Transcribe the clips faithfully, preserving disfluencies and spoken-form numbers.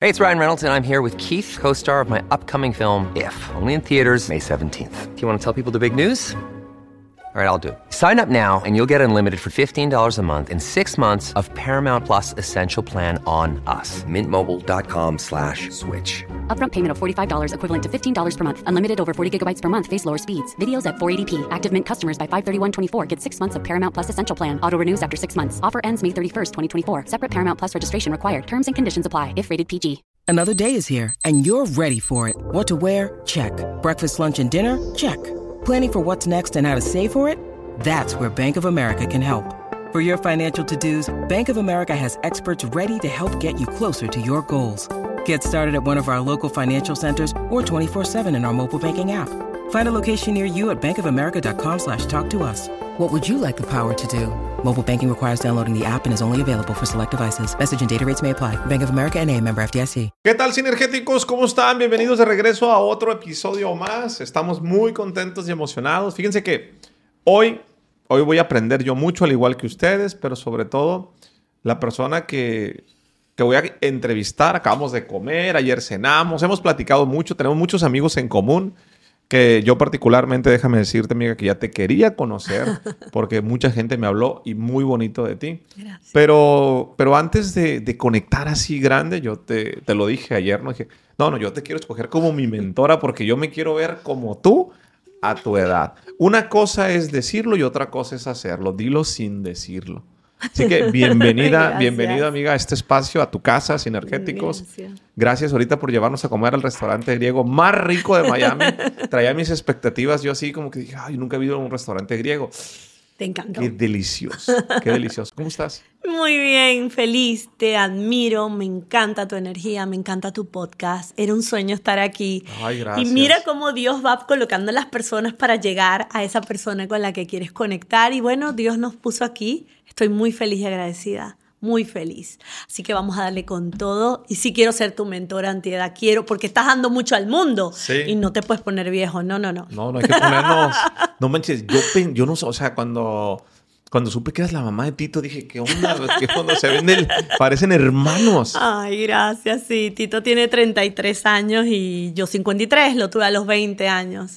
Hey, it's Ryan Reynolds, and I'm here with Keith, co-star of my upcoming film, If, only in theaters May seventeenth. Do you want to tell people the big news? All right, I'll do it. Sign up now and you'll get unlimited for fifteen dollars a month and six months of Paramount Plus Essential Plan on us. Mint Mobile dot com slash switch. Upfront payment of forty-five dollars equivalent to fifteen dollars per month. Unlimited over forty gigabytes per month. Face lower speeds. Videos at four eighty p. Active Mint customers by five thirty-one twenty-four get six months of Paramount Plus Essential Plan. Auto renews after six months. Offer ends May thirty-first, twenty twenty-four. Separate Paramount Plus registration required. Terms and conditions apply if rated P G. Another day is here, and you're ready for it. What to wear? Check. Breakfast, lunch, and dinner? Check. Planning for what's next and how to save for it? That's where Bank of America can help. For your financial to-dos, Bank of America has experts ready to help get you closer to your goals. Get started at one of our local financial centers or twenty-four seven in our mobile banking app. Find a location near you at bankofamerica.com slash talk to us. What would you like the power to do? Mobile banking requires downloading the app and is only available for select devices. Message and data rates may apply. Bank of America N A, member F D I C. ¿Qué tal, sinergéticos? ¿Cómo están? Bienvenidos de regreso a otro episodio más. Estamos muy contentos y emocionados. Fíjense que hoy, hoy voy a aprender yo mucho, al igual que ustedes, pero sobre todo la persona que, que voy a entrevistar. Acabamos de comer, ayer cenamos, hemos platicado mucho, tenemos muchos amigos en común. Que yo particularmente, déjame decirte, amiga, que ya te quería conocer porque mucha gente me habló y muy bonito de ti. Gracias. Pero, pero antes de, de conectar así grande, yo te, te lo dije ayer, ¿no? Dije, no, no, yo te quiero escoger como mi mentora porque yo me quiero ver como tú a tu edad. Una cosa es decirlo y otra cosa es hacerlo. Dilo sin decirlo. Así que bienvenida, bienvenida, amiga, a este espacio, a tu casa, Sinergéticos. Gracias. Gracias ahorita por llevarnos a comer al restaurante griego más rico de Miami. Traía mis expectativas. Yo así como que dije, ay, nunca he ido a un restaurante griego. Te encantó. Qué delicioso, qué delicioso. ¿Cómo estás? Muy bien, feliz, te admiro, me encanta tu energía, me encanta tu podcast. Era un sueño estar aquí. Ay, gracias. Y mira cómo Dios va colocando las personas para llegar a esa persona con la que quieres conectar. Y bueno, Dios nos puso aquí. Estoy muy feliz y agradecida. Muy feliz. Así que vamos a darle con todo. Y sí quiero ser tu mentora antiedad. Quiero, porque estás dando mucho al mundo. Sí. Y no te puedes poner viejo. No, no, no. No, no hay que ponernos... No manches, yo, pen, yo no sé, o sea, cuando... Cuando supe que eras la mamá de Tito, dije, ¿qué onda? ¿Qué onda? Se ven del, parecen hermanos. Ay, gracias. Sí, Tito tiene treinta y tres años y yo cincuenta y tres. Lo tuve a los veinte años.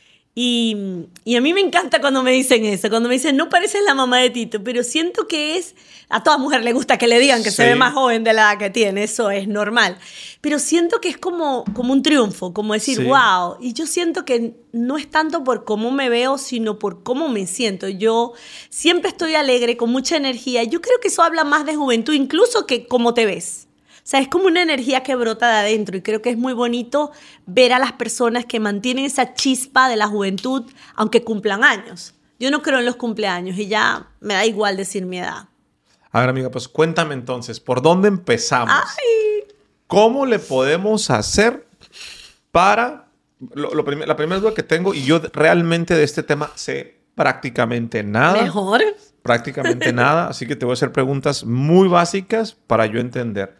Y, y a mí me encanta cuando me dicen eso. Cuando me dicen, no pareces la mamá de Tito. Pero siento que es... A toda mujer le gusta que le digan que sí. se ve más joven de la edad que tiene. Eso es normal. Pero siento que es como, como un triunfo. Como decir, sí. wow. Y yo siento que no es tanto por cómo me veo, sino por cómo me siento. Yo siempre estoy alegre, con mucha energía. Yo creo que eso habla más de juventud, incluso que cómo te ves. O sea, es como una energía que brota de adentro. Y creo que es muy bonito ver a las personas que mantienen esa chispa de la juventud, aunque cumplan años. Yo no creo en los cumpleaños y ya me da igual decir mi edad. A ver, amiga, pues cuéntame entonces, ¿por dónde empezamos? ¡Ay! ¿Cómo le podemos hacer para... Lo, lo prim- la primera duda que tengo, y yo realmente de este tema sé prácticamente nada. ¿Mejor? Prácticamente nada, así que te voy a hacer preguntas muy básicas para yo entender.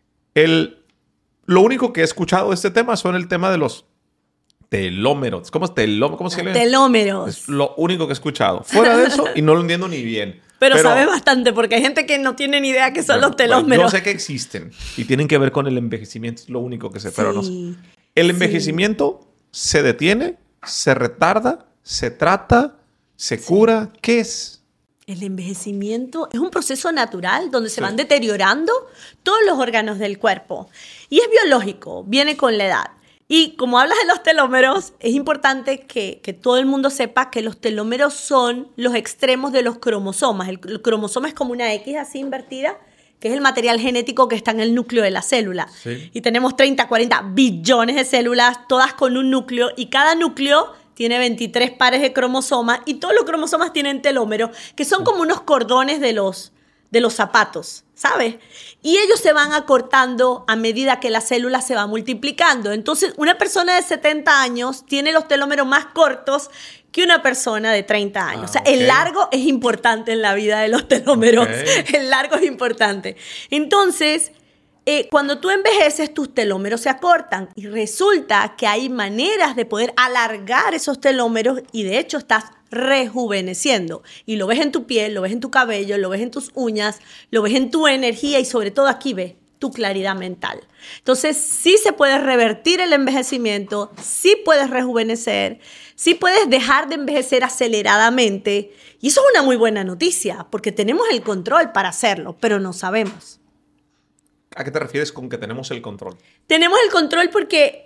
El, lo único que he escuchado de este tema son el tema de los telómeros. ¿Cómo es telómero? ¿Cómo se llama? Telómeros. Es lo único que he escuchado. Fuera de eso, y no lo entiendo ni bien. Pero, Pero sabes bastante, porque hay gente que no tiene ni idea qué son bueno, los telómeros. Bueno, yo sé que existen y tienen que ver con el envejecimiento. Es lo único que sé, sí, pero no sé. El envejecimiento sí. se detiene, se retarda, se trata, se sí. cura. ¿Qué es? El envejecimiento es un proceso natural donde se sí. van deteriorando todos los órganos del cuerpo. Y es biológico, viene con la edad. Y como hablas de los telómeros, es importante que, que todo el mundo sepa que los telómeros son los extremos de los cromosomas. El, el cromosoma es como una X así invertida, que es el material genético que está en el núcleo de la célula. Sí. Y tenemos treinta, cuarenta billones de células, todas con un núcleo, y cada núcleo tiene veintitrés pares de cromosomas, y todos los cromosomas tienen telómeros, que son como unos cordones de los, de los zapatos, ¿sabes? Y ellos se van acortando a medida que la célula se va multiplicando. Entonces, una persona de setenta años tiene los telómeros más cortos que una persona de treinta años. Ah, o sea, okay. el largo es importante en la vida de los telómeros. Okay. El largo es importante. Entonces, eh, cuando tú envejeces, tus telómeros se acortan. Y resulta que hay maneras de poder alargar esos telómeros y, de hecho, estás rejuveneciendo. Y lo ves en tu piel, lo ves en tu cabello, lo ves en tus uñas, lo ves en tu energía y, sobre todo, aquí ves tu claridad mental. Entonces, sí se puede revertir el envejecimiento, sí puedes rejuvenecer, sí puedes dejar de envejecer aceleradamente. Y eso es una muy buena noticia, porque tenemos el control para hacerlo, pero no sabemos. ¿A qué te refieres con que tenemos el control? Tenemos el control porque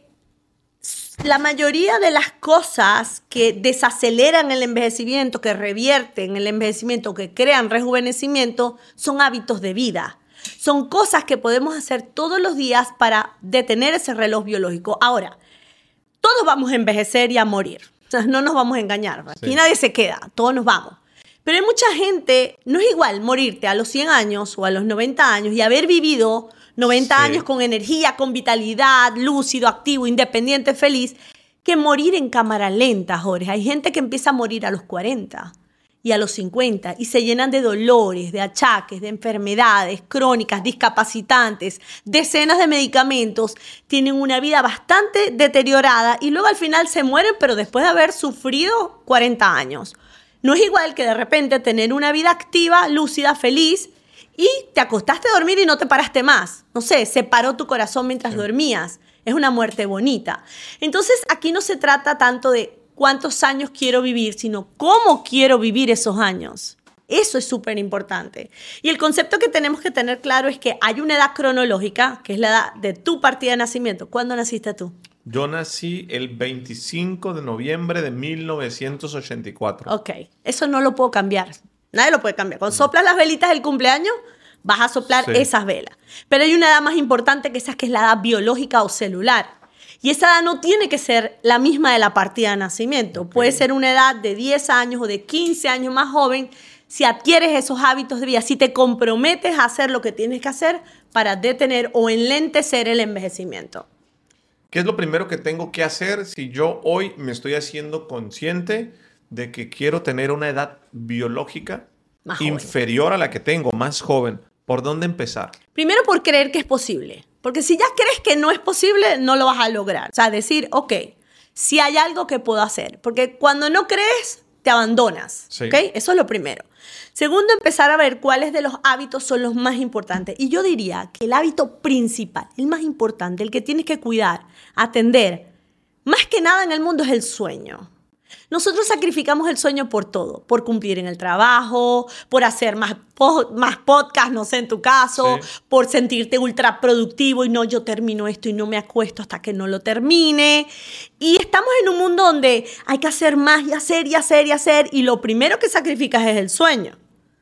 la mayoría de las cosas que desaceleran el envejecimiento, que revierten el envejecimiento, que crean rejuvenecimiento, son hábitos de vida. Son cosas que podemos hacer todos los días para detener ese reloj biológico. Ahora, todos vamos a envejecer y a morir. O sea, no nos vamos a engañar. Aquí sí. Nadie se queda, todos nos vamos. Pero hay mucha gente, no es igual morirte a los cien años o a los noventa años y haber vivido noventa sí. años con energía, con vitalidad, lúcido, activo, independiente, feliz, que morir en cámara lenta, Jorge. Hay gente que empieza a morir a los cuarenta y a los cincuenta y se llenan de dolores, de achaques, de enfermedades crónicas, discapacitantes, decenas de medicamentos, tienen una vida bastante deteriorada y luego al final se mueren, pero después de haber sufrido cuarenta años. No es igual que de repente tener una vida activa, lúcida, feliz, y te acostaste a dormir y no te paraste más. No sé, se paró tu corazón mientras sí. dormías. Es una muerte bonita. Entonces, aquí no se trata tanto de cuántos años quiero vivir, sino cómo quiero vivir esos años. Eso es súper importante. Y el concepto que tenemos que tener claro es que hay una edad cronológica, que es la edad de tu partida de nacimiento. ¿Cuándo naciste tú? Yo nací el veinticinco de noviembre de mil novecientos ochenta y cuatro. Ok, eso no lo puedo cambiar. Nadie lo puede cambiar. Cuando soplas las velitas del cumpleaños, vas a soplar sí. esas velas. Pero hay una edad más importante que esa, que es la edad biológica o celular. Y esa edad no tiene que ser la misma de la partida de nacimiento. Okay. Puede ser una edad de diez años o de quince años más joven si adquieres esos hábitos de vida, si te comprometes a hacer lo que tienes que hacer para detener o enlentecer el envejecimiento. ¿Qué es lo primero que tengo que hacer si yo hoy me estoy haciendo consciente de que quiero tener una edad biológica más inferior a la que tengo, más joven? ¿Por dónde empezar? Primero por creer que es posible. Porque si ya crees que no es posible, no lo vas a lograr. O sea, decir, ok, si hay algo que puedo hacer. Porque cuando no crees, te abandonas. Sí. ¿Okay? Eso es lo primero. Segundo, empezar a ver cuáles de los hábitos son los más importantes. Y yo diría que el hábito principal, el más importante, el que tienes que cuidar, atender, más que nada en el mundo es el sueño. Nosotros sacrificamos el sueño por todo, por cumplir en el trabajo, por hacer más, po- más podcasts, no sé, en tu caso, sí. por sentirte ultra productivo y no, yo termino esto y no me acuesto hasta que no lo termine. Y estamos en un mundo donde hay que hacer más y hacer y hacer y hacer y lo primero que sacrificas es el sueño.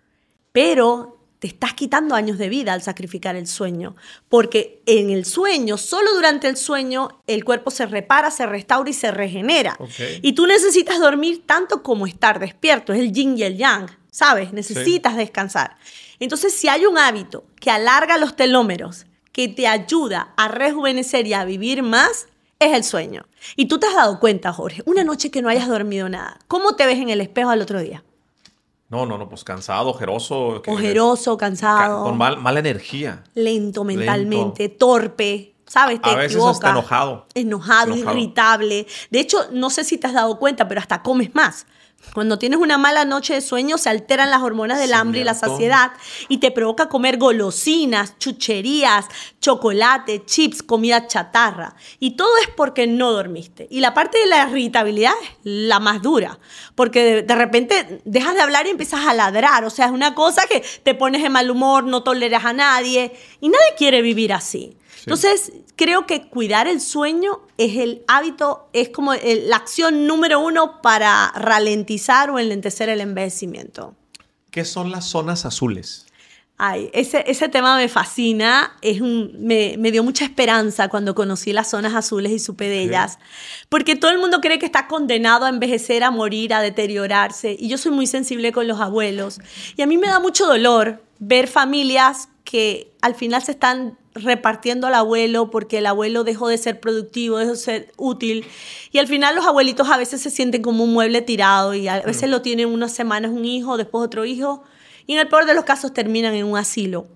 Pero te estás quitando años de vida al sacrificar el sueño, porque en el sueño, solo durante el sueño, el cuerpo se repara, se restaura y se regenera. Okay. Y tú necesitas dormir tanto como estar despierto, es el yin y el yang, ¿sabes? Necesitas sí. descansar. Entonces, si hay un hábito que alarga los telómeros, que te ayuda a rejuvenecer y a vivir más, es el sueño. Y tú te has dado cuenta, Jorge, una noche que no hayas dormido nada, ¿cómo te ves en el espejo al otro día? No, no, no, pues cansado, ojeroso. Ojeroso, cansado. Con mal, mala energía. Lento mentalmente, Lento. torpe, ¿sabes? Te A veces equivocas. hasta enojado. enojado. Enojado, irritable. De hecho, no sé si te has dado cuenta, pero hasta comes más. Cuando tienes una mala noche de sueño, se alteran las hormonas del hambre y la saciedad y te provoca comer golosinas, chucherías, chocolate, chips, comida chatarra. Y todo es porque no dormiste. Y la parte de la irritabilidad es la más dura, porque de, de repente dejas de hablar y empiezas a ladrar. O sea, es una cosa que te pones de mal humor, no toleras a nadie y nadie quiere vivir así. Sí. Entonces, creo que cuidar el sueño es el hábito, es como el, la acción número uno para ralentizar o enlentecer el envejecimiento. ¿Qué son las zonas azules? Ay, ese, ese tema me fascina, es un, me, me dio mucha esperanza cuando conocí las zonas azules y supe de ellas, porque todo el mundo cree que está condenado a envejecer, a morir, a deteriorarse, y yo soy muy sensible con los abuelos, y a mí me da mucho dolor ver familias que al final se están repartiendo al abuelo porque el abuelo dejó de ser productivo, dejó de ser útil. Y al final los abuelitos a veces se sienten como un mueble tirado y a veces mm. lo tienen unas semanas un hijo, después otro hijo. Y en el peor de los casos terminan en un asilo.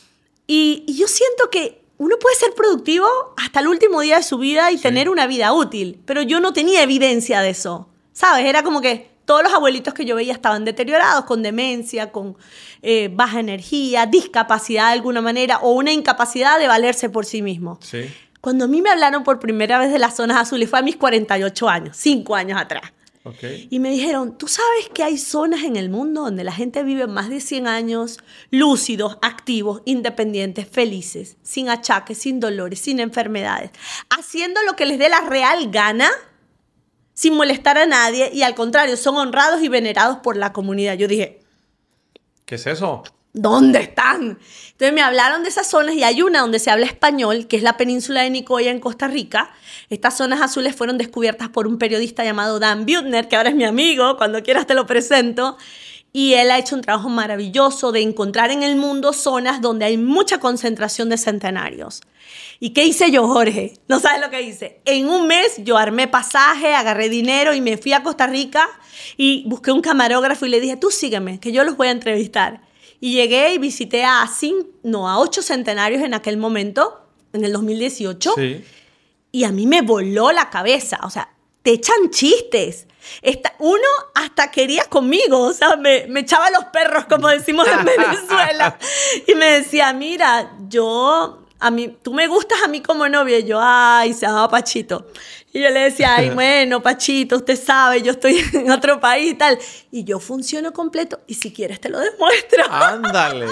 Y, y yo siento que uno puede ser productivo hasta el último día de su vida y sí. tener una vida útil. Pero yo no tenía evidencia de eso. ¿Sabes? Era como que todos los abuelitos que yo veía estaban deteriorados, con demencia, con eh, baja energía, discapacidad de alguna manera o una incapacidad de valerse por sí mismos. Sí. Cuando a mí me hablaron por primera vez de las zonas azules fue a mis cuarenta y ocho años, cinco años atrás. Okay. Y me dijeron, ¿tú sabes que hay zonas en el mundo donde la gente vive más de cien años, lúcidos, activos, independientes, felices, sin achaques, sin dolores, sin enfermedades, haciendo lo que les dé la real gana, sin molestar a nadie y al contrario, son honrados y venerados por la comunidad? Yo dije, ¿qué es eso? ¿dónde están? Entonces me hablaron de esas zonas y hay una donde se habla español, que es la península de Nicoya en Costa Rica. Estas zonas azules fueron descubiertas por un periodista llamado Dan Buettner, que ahora es mi amigo, cuando quieras te lo presento. Y él ha hecho un trabajo maravilloso de encontrar en el mundo zonas donde hay mucha concentración de centenarios. ¿Y qué hice yo, Jorge? ¿No sabes lo que hice? En un mes yo armé pasaje, agarré dinero y me fui a Costa Rica y busqué un camarógrafo y le dije, tú sígueme, que yo los voy a entrevistar. Y llegué y visité a, cinco, no, a ocho centenarios en aquel momento, en el dos mil dieciocho. Sí. Y a mí me voló la cabeza. O sea, te echan chistes. Esta, uno hasta quería conmigo. O sea, me, me echaba los perros, como decimos en Venezuela. Y me decía, mira, yo... A mí, tú me gustas a mí como novia. Y yo, ay, se llama Pachito. Y yo le decía, ay, bueno, Pachito, usted sabe, yo estoy en otro país y tal. Y yo funciono completo. Y si quieres te lo demuestro. Ándale.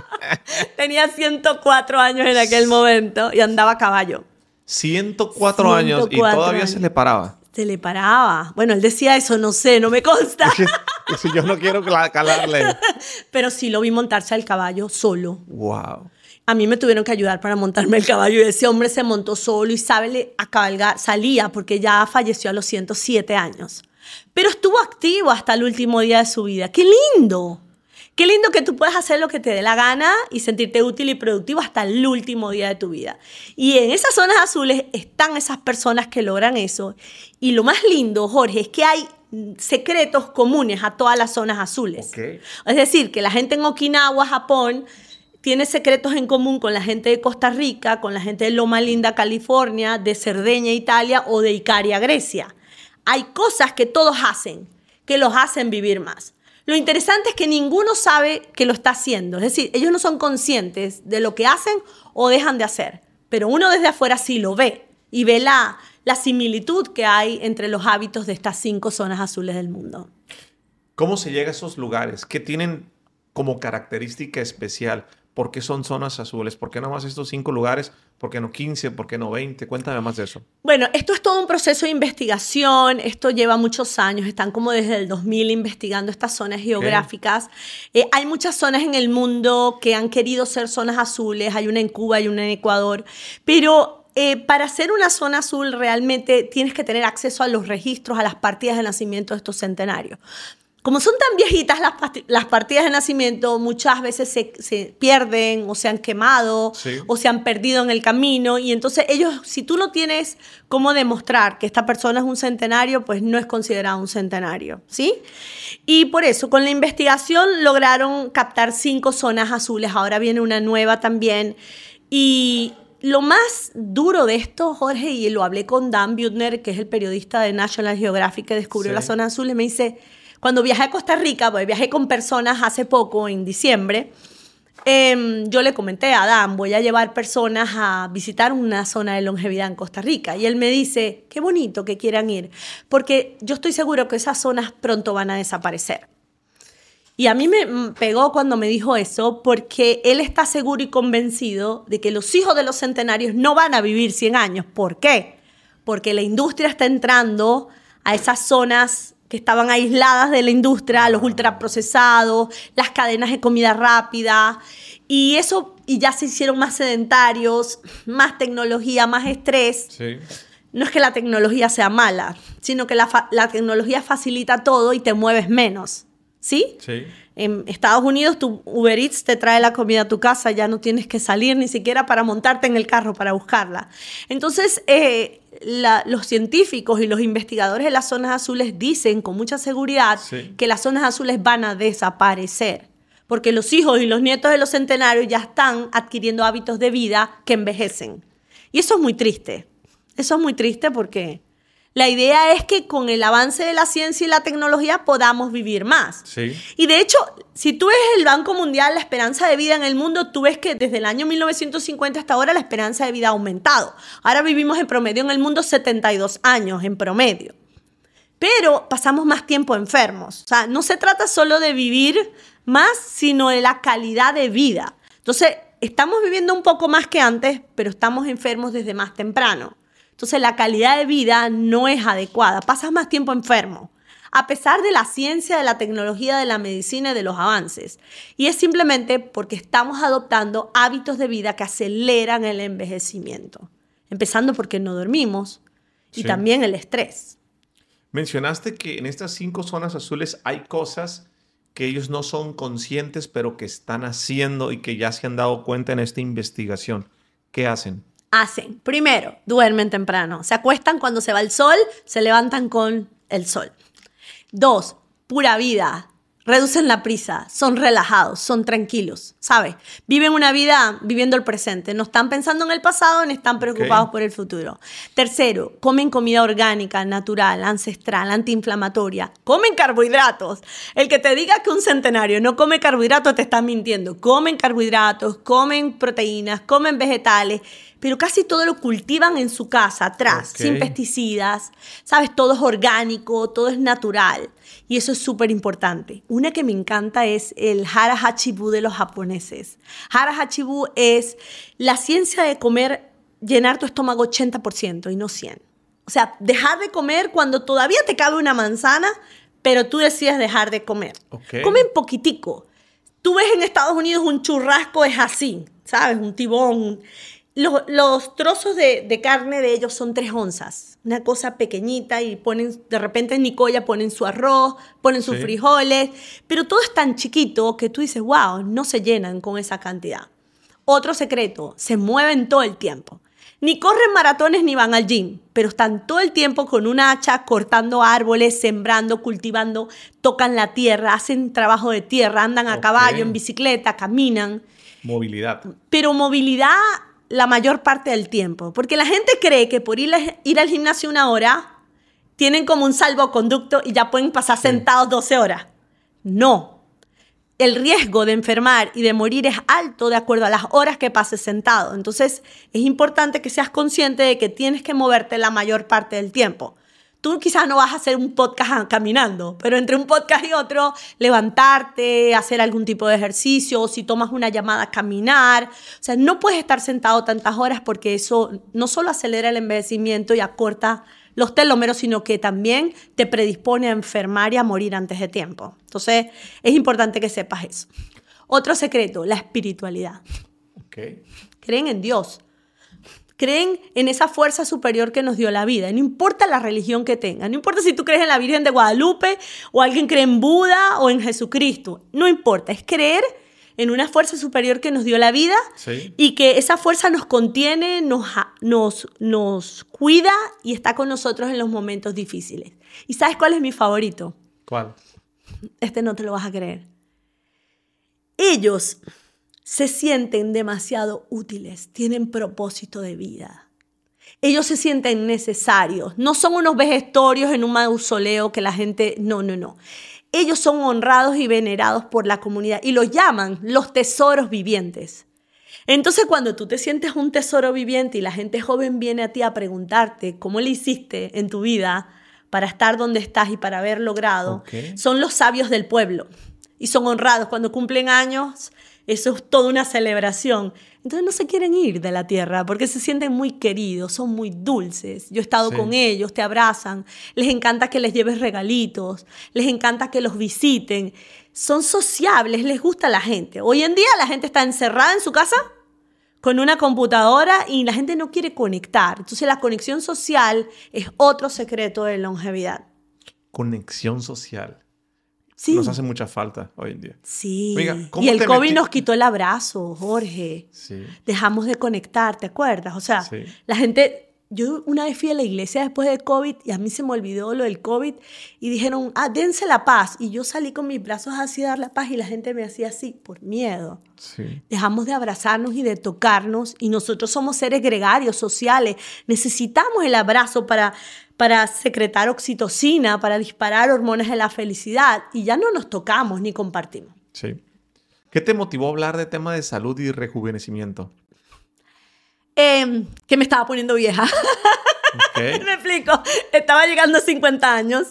Tenía ciento cuatro años en aquel momento y andaba a caballo. ciento cuatro años y todavía años. se le paraba. Se le paraba. Bueno, él decía eso, no sé, no me consta. Y si yo no quiero cla- calarle. Pero sí lo vi montarse al caballo solo. Wow. A mí me tuvieron que ayudar para montarme el caballo y ese hombre se montó solo y sabe a cabalgar, salía porque ya falleció a los ciento siete años. Pero estuvo activo hasta el último día de su vida. ¡Qué lindo! Qué lindo que tú puedas hacer lo que te dé la gana y sentirte útil y productivo hasta el último día de tu vida. Y en esas zonas azules están esas personas que logran eso. Y lo más lindo, Jorge, es que hay secretos comunes a todas las zonas azules. Okay. Es decir, que la gente en Okinawa, Japón, tiene secretos en común con la gente de Costa Rica, con la gente de Loma Linda, California, de Cerdeña, Italia o de Icaria, Grecia. Hay cosas que todos hacen, que los hacen vivir más. Lo interesante es que ninguno sabe que lo está haciendo. Es decir, ellos no son conscientes de lo que hacen o dejan de hacer. Pero uno desde afuera sí lo ve y ve la, la similitud que hay entre los hábitos de estas cinco zonas azules del mundo. ¿Cómo se llega a esos lugares? ¿Qué tienen como característica especial? ¿Por qué son zonas azules? ¿Por qué no más estos cinco lugares? ¿Por qué no quince? ¿Por qué no veinte? Cuéntame más de eso. Bueno, esto es todo un proceso de investigación. Esto lleva muchos años. Están como desde el dos mil investigando estas zonas geográficas. Eh, hay muchas zonas en el mundo que han querido ser zonas azules. Hay una en Cuba, hay una en Ecuador. Pero eh, para ser una zona azul realmente tienes que tener acceso a los registros, a las partidas de nacimiento de estos centenarios. Como son tan viejitas las, las partidas de nacimiento, muchas veces se, se pierden o se han quemado sí. o se han perdido en el camino. Y entonces ellos, si tú no tienes cómo demostrar que esta persona es un centenario, pues no es considerado un centenario, ¿sí? Y por eso, con la investigación lograron captar cinco zonas azules. Ahora viene una nueva también. Y lo más duro de esto, Jorge, y lo hablé con Dan Buettner, que es el periodista de National Geographic que descubrió sí. las zonas azules, me dice... Cuando viajé a Costa Rica, pues viajé con personas hace poco, en diciembre, eh, yo le comenté a Adam, voy a llevar personas a visitar una zona de longevidad en Costa Rica. Y él me dice, qué bonito que quieran ir, porque yo estoy seguro que esas zonas pronto van a desaparecer. Y a mí me pegó cuando me dijo eso, porque él está seguro y convencido de que los hijos de los centenarios no van a vivir cien años. ¿Por qué? Porque la industria está entrando a esas zonas que estaban aisladas de la industria, los ultraprocesados, las cadenas de comida rápida, y eso, y ya se hicieron más sedentarios, más tecnología, más estrés. Sí. No es que la tecnología sea mala, sino que la, fa- la tecnología facilita todo y te mueves menos, ¿sí? Sí. En Estados Unidos, tu Uber Eats te trae la comida a tu casa, ya no tienes que salir ni siquiera para montarte en el carro para buscarla. Entonces, eh, la, los científicos y los investigadores de las zonas azules dicen con mucha seguridad sí. que las zonas azules van a desaparecer, porque los hijos y los nietos de los centenarios ya están adquiriendo hábitos de vida que envejecen. Y eso es muy triste. Eso es muy triste porque La idea es que con el avance de la ciencia y la tecnología podamos vivir más. Sí. Y de hecho, si tú ves el Banco Mundial, la esperanza de vida en el mundo, tú ves que desde el año mil novecientos cincuenta hasta ahora la esperanza de vida ha aumentado. Ahora vivimos en promedio en el mundo setenta y dos años en promedio. Pero pasamos más tiempo enfermos. O sea, no se trata solo de vivir más, sino de la calidad de vida. Entonces, estamos viviendo un poco más que antes, pero estamos enfermos desde más temprano. Entonces, la calidad de vida no es adecuada. Pasas más tiempo enfermo, a pesar de la ciencia, de la tecnología, de la medicina y de los avances. Y es simplemente porque estamos adoptando hábitos de vida que aceleran el envejecimiento. Empezando porque no dormimos y Sí. también el estrés. Mencionaste que en estas cinco zonas azules hay cosas que ellos no son conscientes, pero que están haciendo y que ya se han dado cuenta en esta investigación. ¿Qué hacen? Hacen, primero, duermen temprano. Se acuestan cuando se va el sol, se levantan con el sol. Dos, pura vida. Reducen la prisa, son relajados, son tranquilos, ¿sabes? Viven una vida viviendo el presente. No están pensando en el pasado ni están preocupados Ok. por el futuro. Tercero, comen comida orgánica, natural, ancestral, antiinflamatoria. Comen carbohidratos. El que te diga que un centenario no come carbohidratos te está mintiendo. Comen carbohidratos, comen proteínas, comen vegetales, pero casi todo lo cultivan en su casa, atrás, Ok. sin pesticidas. ¿Sabes? Todo es orgánico, todo es natural. Y eso es súper importante. Una que me encanta es el Hara Hachibu de los japoneses. Hara Hachibu es la ciencia de comer, llenar tu estómago ochenta por ciento y no cien por ciento. O sea, dejar de comer cuando todavía te cabe una manzana, pero tú decides dejar de comer. Ok. Comen poquitico. Tú ves en Estados Unidos un churrasco es así, ¿sabes? Un tibón. Los, los trozos de, de carne de ellos son tres onzas, una cosa pequeñita, y ponen, de repente en Nicoya ponen su arroz, ponen sus Sí. frijoles, pero todo es tan chiquito que tú dices, wow, no se llenan con esa cantidad. Otro secreto, se mueven todo el tiempo. Ni corren maratones ni van al gym, pero están todo el tiempo con un hacha cortando árboles, sembrando, cultivando, tocan la tierra, hacen trabajo de tierra, andan a Ok. caballo, en bicicleta, caminan. Movilidad. Pero movilidad la mayor parte del tiempo. Porque la gente cree que por ir, a- ir al gimnasio una hora, tienen como un salvoconducto y ya pueden pasar sentados doce horas. No. El riesgo de enfermar y de morir es alto de acuerdo a las horas que pases sentado. Entonces, es importante que seas consciente de que tienes que moverte la mayor parte del tiempo. Tú quizás no vas a hacer un podcast caminando, pero entre un podcast y otro, levantarte, hacer algún tipo de ejercicio, o si tomas una llamada, caminar. O sea, no puedes estar sentado tantas horas porque eso no solo acelera el envejecimiento y acorta los telómeros, sino que también te predispone a enfermar y a morir antes de tiempo. Entonces, es importante que sepas eso. Otro secreto, la espiritualidad. Ok. Creen en Dios. Creen en esa fuerza superior que nos dio la vida. No importa la religión que tengan. No importa si tú crees en la Virgen de Guadalupe o alguien cree en Buda o en Jesucristo. No importa. Es creer en una fuerza superior que nos dio la vida Sí. y que esa fuerza nos contiene, nos, nos, nos cuida y está con nosotros en los momentos difíciles. ¿Y sabes cuál es mi favorito? ¿Cuál? Este no te lo vas a creer. Ellos se sienten demasiado útiles, tienen propósito de vida. Ellos se sienten necesarios, no son unos vejestorios en un mausoleo que la gente... No, no, no. Ellos son honrados y venerados por la comunidad y los llaman los tesoros vivientes. Entonces, cuando tú te sientes un tesoro viviente y la gente joven viene a ti a preguntarte cómo le hiciste en tu vida para estar donde estás y para haber logrado, Ok. son los sabios del pueblo y son honrados. Cuando cumplen años, eso es toda una celebración. Entonces no se quieren ir de la tierra porque se sienten muy queridos, son muy dulces. Yo he estado Sí. con ellos, te abrazan, les encanta que les lleves regalitos, les encanta que los visiten. Son sociables, les gusta la gente. Hoy en día la gente está encerrada en su casa con una computadora y la gente no quiere conectar. Entonces la conexión social es otro secreto de longevidad. Conexión social. Sí. Nos hace mucha falta hoy en día. Sí. Oiga, ¿cómo y el te COVID metí- nos quitó el abrazo, Jorge. Sí. Dejamos de conectar, ¿te acuerdas? O sea, Sí. la gente yo una vez fui a la iglesia después del COVID y a mí se me olvidó lo del COVID y dijeron, ah, dense la paz. Y yo salí con mis brazos así a dar la paz y la gente me hacía así por miedo. Sí. Dejamos de abrazarnos y de tocarnos y nosotros somos seres gregarios, sociales. Necesitamos el abrazo para, para secretar oxitocina, para disparar hormonas de la felicidad y ya no nos tocamos ni compartimos. Sí. ¿Qué te motivó a hablar de tema de salud y rejuvenecimiento? Eh, que me estaba poniendo vieja. Okay. Me explico. Estaba llegando a cincuenta años.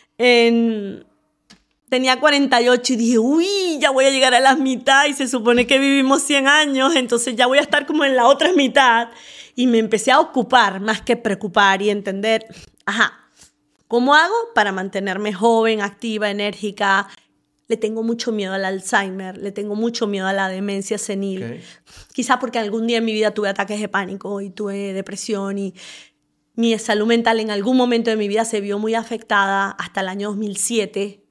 En, tenía cuarenta y ocho y dije, uy, ya voy a llegar a la mitad y se supone que vivimos cien años, entonces ya voy a estar como en la otra mitad. Y me empecé a ocupar más que preocupar y entender, ajá, ¿cómo hago para mantenerme joven, activa, enérgica? Le tengo mucho miedo al Alzheimer, le tengo mucho miedo a la demencia senil. Okay. Quizá porque algún día en mi vida tuve ataques de pánico y tuve depresión y mi salud mental en algún momento de mi vida se vio muy afectada hasta el año dos mil siete.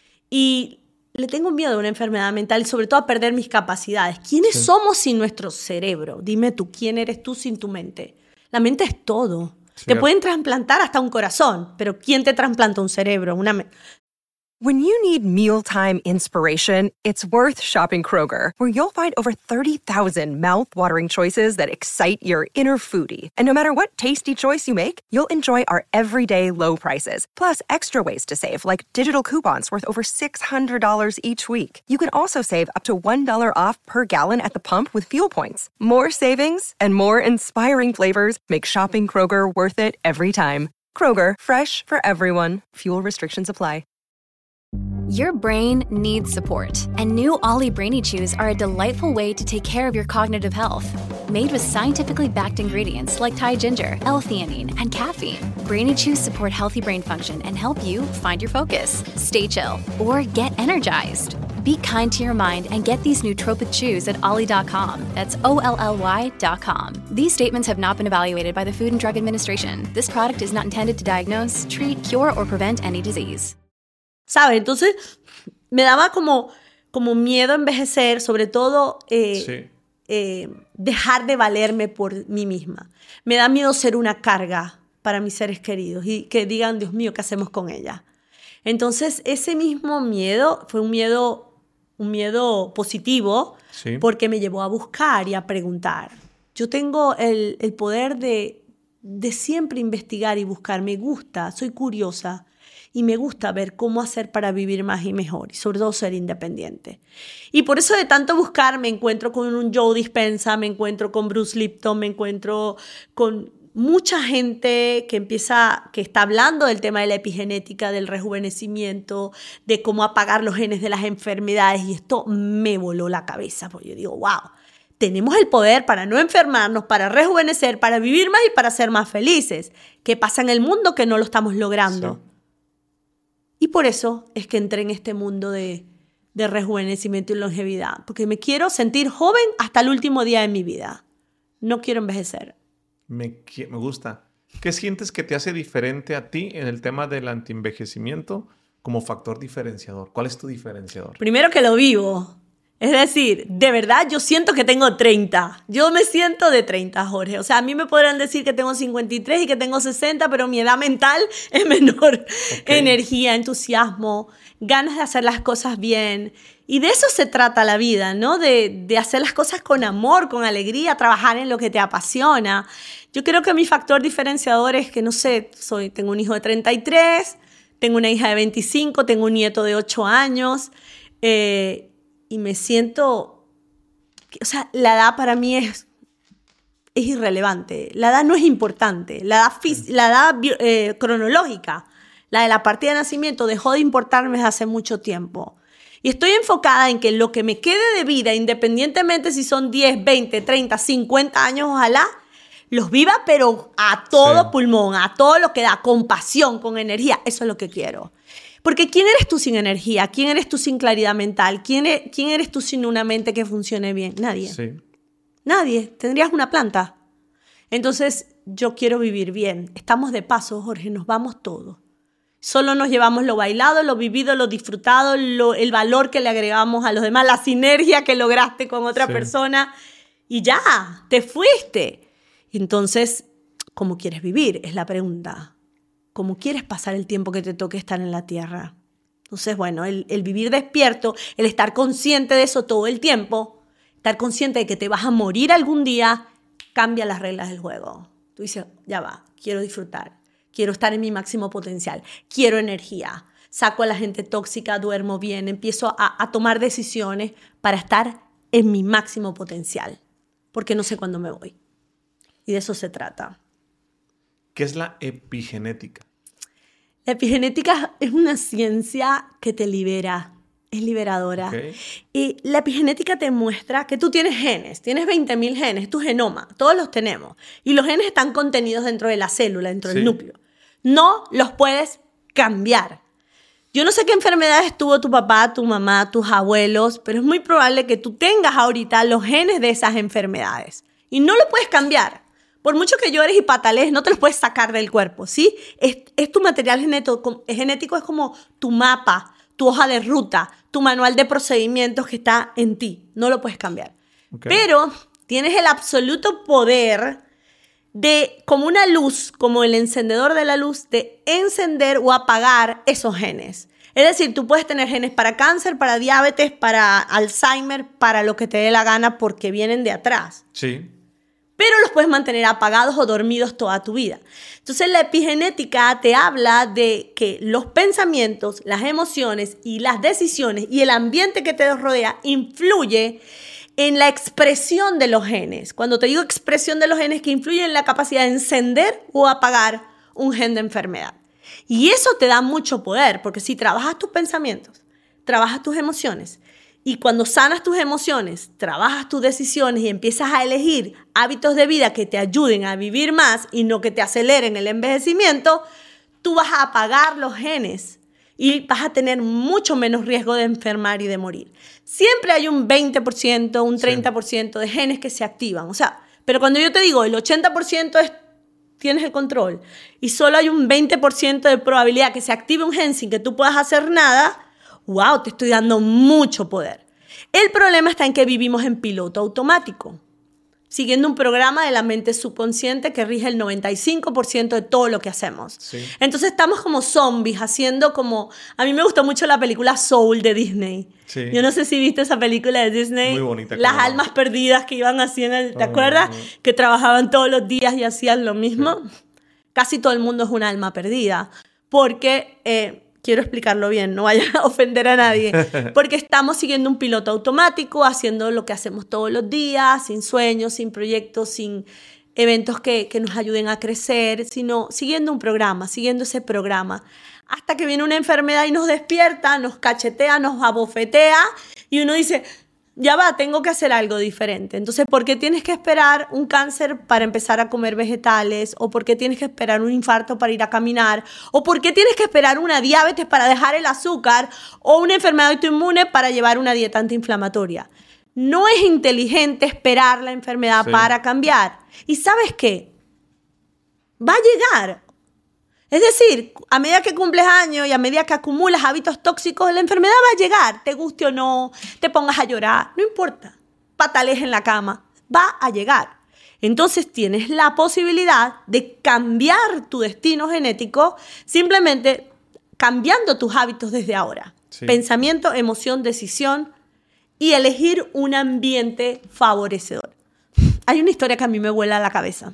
Y le tengo miedo a una enfermedad mental y sobre todo a perder mis capacidades. ¿Quiénes sí. somos sin nuestro cerebro? Dime tú, ¿quién eres tú sin tu mente? La mente es todo. Sí. Te pueden trasplantar hasta un corazón, pero ¿quién te trasplanta un cerebro? Una me- When you need mealtime inspiration, it's worth shopping Kroger, where you'll find over thirty thousand mouth-watering choices that excite your inner foodie. And no matter what tasty choice you make, you'll enjoy our everyday low prices, plus extra ways to save, like digital coupons worth over six hundred dollars each week. You can also save up to one dollar off per gallon at the pump with fuel points. More savings and more inspiring flavors make shopping Kroger worth it every time. Kroger, fresh for everyone. Fuel restrictions apply. Your brain needs support, and new Ollie Brainy Chews are a delightful way to take care of your cognitive health. Made with scientifically backed ingredients like Thai ginger, L-theanine, and caffeine, Brainy Chews support healthy brain function and help you find your focus, stay chill, or get energized. Be kind to your mind and get these nootropic chews at ollie dot com. That's O L L Y dot com. These statements have not been evaluated by the Food and Drug Administration. This product is not intended to diagnose, treat, cure, or prevent any disease. ¿Sabes? Entonces me daba como, como miedo envejecer, sobre todo eh, sí. eh, dejar de valerme por mí misma. Me da miedo ser una carga para mis seres queridos y que digan, Dios mío, ¿qué hacemos con ella? Entonces ese mismo miedo fue un miedo, un miedo positivo sí. porque me llevó a buscar y a preguntar. Yo tengo el, el poder de, de siempre investigar y buscar. Me gusta, soy curiosa. Y me gusta ver cómo hacer para vivir más y mejor, y sobre todo ser independiente. Y por eso de tanto buscar me encuentro con un Joe Dispenza, me encuentro con Bruce Lipton, me encuentro con mucha gente que empieza, que está hablando del tema de la epigenética, del rejuvenecimiento, de cómo apagar los genes de las enfermedades. Y esto me voló la cabeza, porque yo digo, wow, tenemos el poder para no enfermarnos, para rejuvenecer, para vivir más y para ser más felices. ¿Qué pasa en el mundo que no lo estamos logrando? Sí. Y por eso es que entré en este mundo de, de rejuvenecimiento y longevidad. Porque me quiero sentir joven hasta el último día de mi vida. No quiero envejecer. Me, me gusta. ¿Qué sientes que te hace diferente a ti en el tema del antienvejecimiento como factor diferenciador? ¿Cuál es tu diferenciador? Primero que lo vivo. Es decir, de verdad yo siento que tengo treinta. Yo me siento de treinta, Jorge. O sea, a mí me podrán decir que tengo cincuenta y tres y que tengo sesenta, pero mi edad mental es menor. Okay. Energía, entusiasmo, ganas de hacer las cosas bien. Y de eso se trata la vida, ¿no? De, de hacer las cosas con amor, con alegría, trabajar en lo que te apasiona. Yo creo que mi factor diferenciador es que, no sé, soy, tengo un hijo de treinta y tres, tengo una hija de veinticinco, tengo un nieto de ocho años, eh, y me siento, o sea, la edad para mí es, es irrelevante. La edad no es importante. La edad, fí- la edad eh, cronológica, la de la partida de nacimiento, dejó de importarme desde hace mucho tiempo. Y estoy enfocada en que lo que me quede de vida, independientemente si son diez, veinte, treinta, cincuenta años, ojalá, los viva, pero a todo sí. pulmón, a todo lo que da, con pasión, con energía. Eso es lo que quiero. Porque ¿quién eres tú sin energía? ¿Quién eres tú sin claridad mental? ¿Quién, es, ¿quién eres tú sin una mente que funcione bien? Nadie. Sí. Nadie. Tendrías una planta. Entonces, yo quiero vivir bien. Estamos de paso, Jorge. Nos vamos todos. Solo nos llevamos lo bailado, lo vivido, lo disfrutado, lo, el valor que le agregamos a los demás, la sinergia que lograste con otra sí. persona. Y ya, te fuiste. Entonces, ¿Cómo quieres vivir? Es la pregunta. ¿Cómo quieres pasar el tiempo que te toque estar en la tierra? Entonces, bueno, el, el vivir despierto, el estar consciente de eso todo el tiempo, estar consciente de que te vas a morir algún día, cambia las reglas del juego. Tú dices, ya va, quiero disfrutar, quiero estar en mi máximo potencial, quiero energía, saco a la gente tóxica, duermo bien, empiezo a, a tomar decisiones para estar en mi máximo potencial, porque no sé cuándo me voy. Y de eso se trata. ¿Qué es la epigenética? La epigenética es una ciencia que te libera, es liberadora. Okay. Y la epigenética te muestra que tú tienes genes, tienes veinte mil genes, tu genoma, todos los tenemos. Y los genes están contenidos dentro de la célula, dentro Sí. del núcleo. No los puedes cambiar. Yo no sé qué enfermedades tuvo tu papá, tu mamá, tus abuelos, pero es muy probable que tú tengas ahorita los genes de esas enfermedades. Y no lo puedes cambiar. Por mucho que llores y patalees, no te los puedes sacar del cuerpo, ¿sí? Es, es tu material genético, genético, es como tu mapa, tu hoja de ruta, tu manual de procedimientos que está en ti. No lo puedes cambiar. Okay. Pero tienes el absoluto poder de, como una luz, como el encendedor de la luz, de encender o apagar esos genes. Es decir, tú puedes tener genes para cáncer, para diabetes, para Alzheimer, para lo que te dé la gana porque vienen de atrás. Sí. Pero los puedes mantener apagados o dormidos toda tu vida. Entonces la epigenética te habla de que los pensamientos, las emociones y las decisiones y el ambiente que te rodea influye en la expresión de los genes. Cuando te digo expresión de los genes, que influye en la capacidad de encender o apagar un gen de enfermedad. Y eso te da mucho poder, porque si trabajas tus pensamientos, trabajas tus emociones, y cuando sanas tus emociones, trabajas tus decisiones y empiezas a elegir hábitos de vida que te ayuden a vivir más y no que te aceleren el envejecimiento, tú vas a apagar los genes y vas a tener mucho menos riesgo de enfermar y de morir. Siempre hay un veinte por ciento, un treinta por ciento de genes que se activan. O sea, pero cuando yo te digo el ochenta por ciento es, tienes el control y solo hay un veinte por ciento de probabilidad que se active un gen sin que tú puedas hacer nada, wow, te estoy dando mucho poder. El problema está en que vivimos en piloto automático, siguiendo un programa de la mente subconsciente que rige el noventa y cinco por ciento de todo lo que hacemos. Sí. Entonces estamos como zombies, haciendo como... A mí me gustó mucho la película Soul de Disney. Sí. Yo no sé si viste esa película de Disney. Muy bonita. Las claro. almas perdidas que iban así en el... ¿Te Oh, acuerdas? oh. Que trabajaban todos los días y hacían lo mismo. Sí. Casi todo el mundo es una alma perdida. Porque... Eh, quiero explicarlo bien, no vaya a ofender a nadie, porque estamos siguiendo un piloto automático, haciendo lo que hacemos todos los días, sin sueños, sin proyectos, sin eventos que, que nos ayuden a crecer, sino siguiendo un programa, siguiendo ese programa, hasta que viene una enfermedad y nos despierta, nos cachetea, nos abofetea, y uno dice... Ya va, tengo que hacer algo diferente. Entonces, ¿por qué tienes que esperar un cáncer para empezar a comer vegetales? ¿O por qué tienes que esperar un infarto para ir a caminar? ¿O por qué tienes que esperar una diabetes para dejar el azúcar? ¿O una enfermedad autoinmune para llevar una dieta antiinflamatoria? No es inteligente esperar la enfermedad sí. para cambiar. ¿Y sabes qué? Va a llegar. Es decir, a medida que cumples años y a medida que acumulas hábitos tóxicos, la enfermedad va a llegar, te guste o no, te pongas a llorar, no importa, patalees en la cama, va a llegar. Entonces tienes la posibilidad de cambiar tu destino genético simplemente cambiando tus hábitos desde ahora. Sí. Pensamiento, emoción, decisión y elegir un ambiente favorecedor. Hay una historia que a mí me vuela a la cabeza,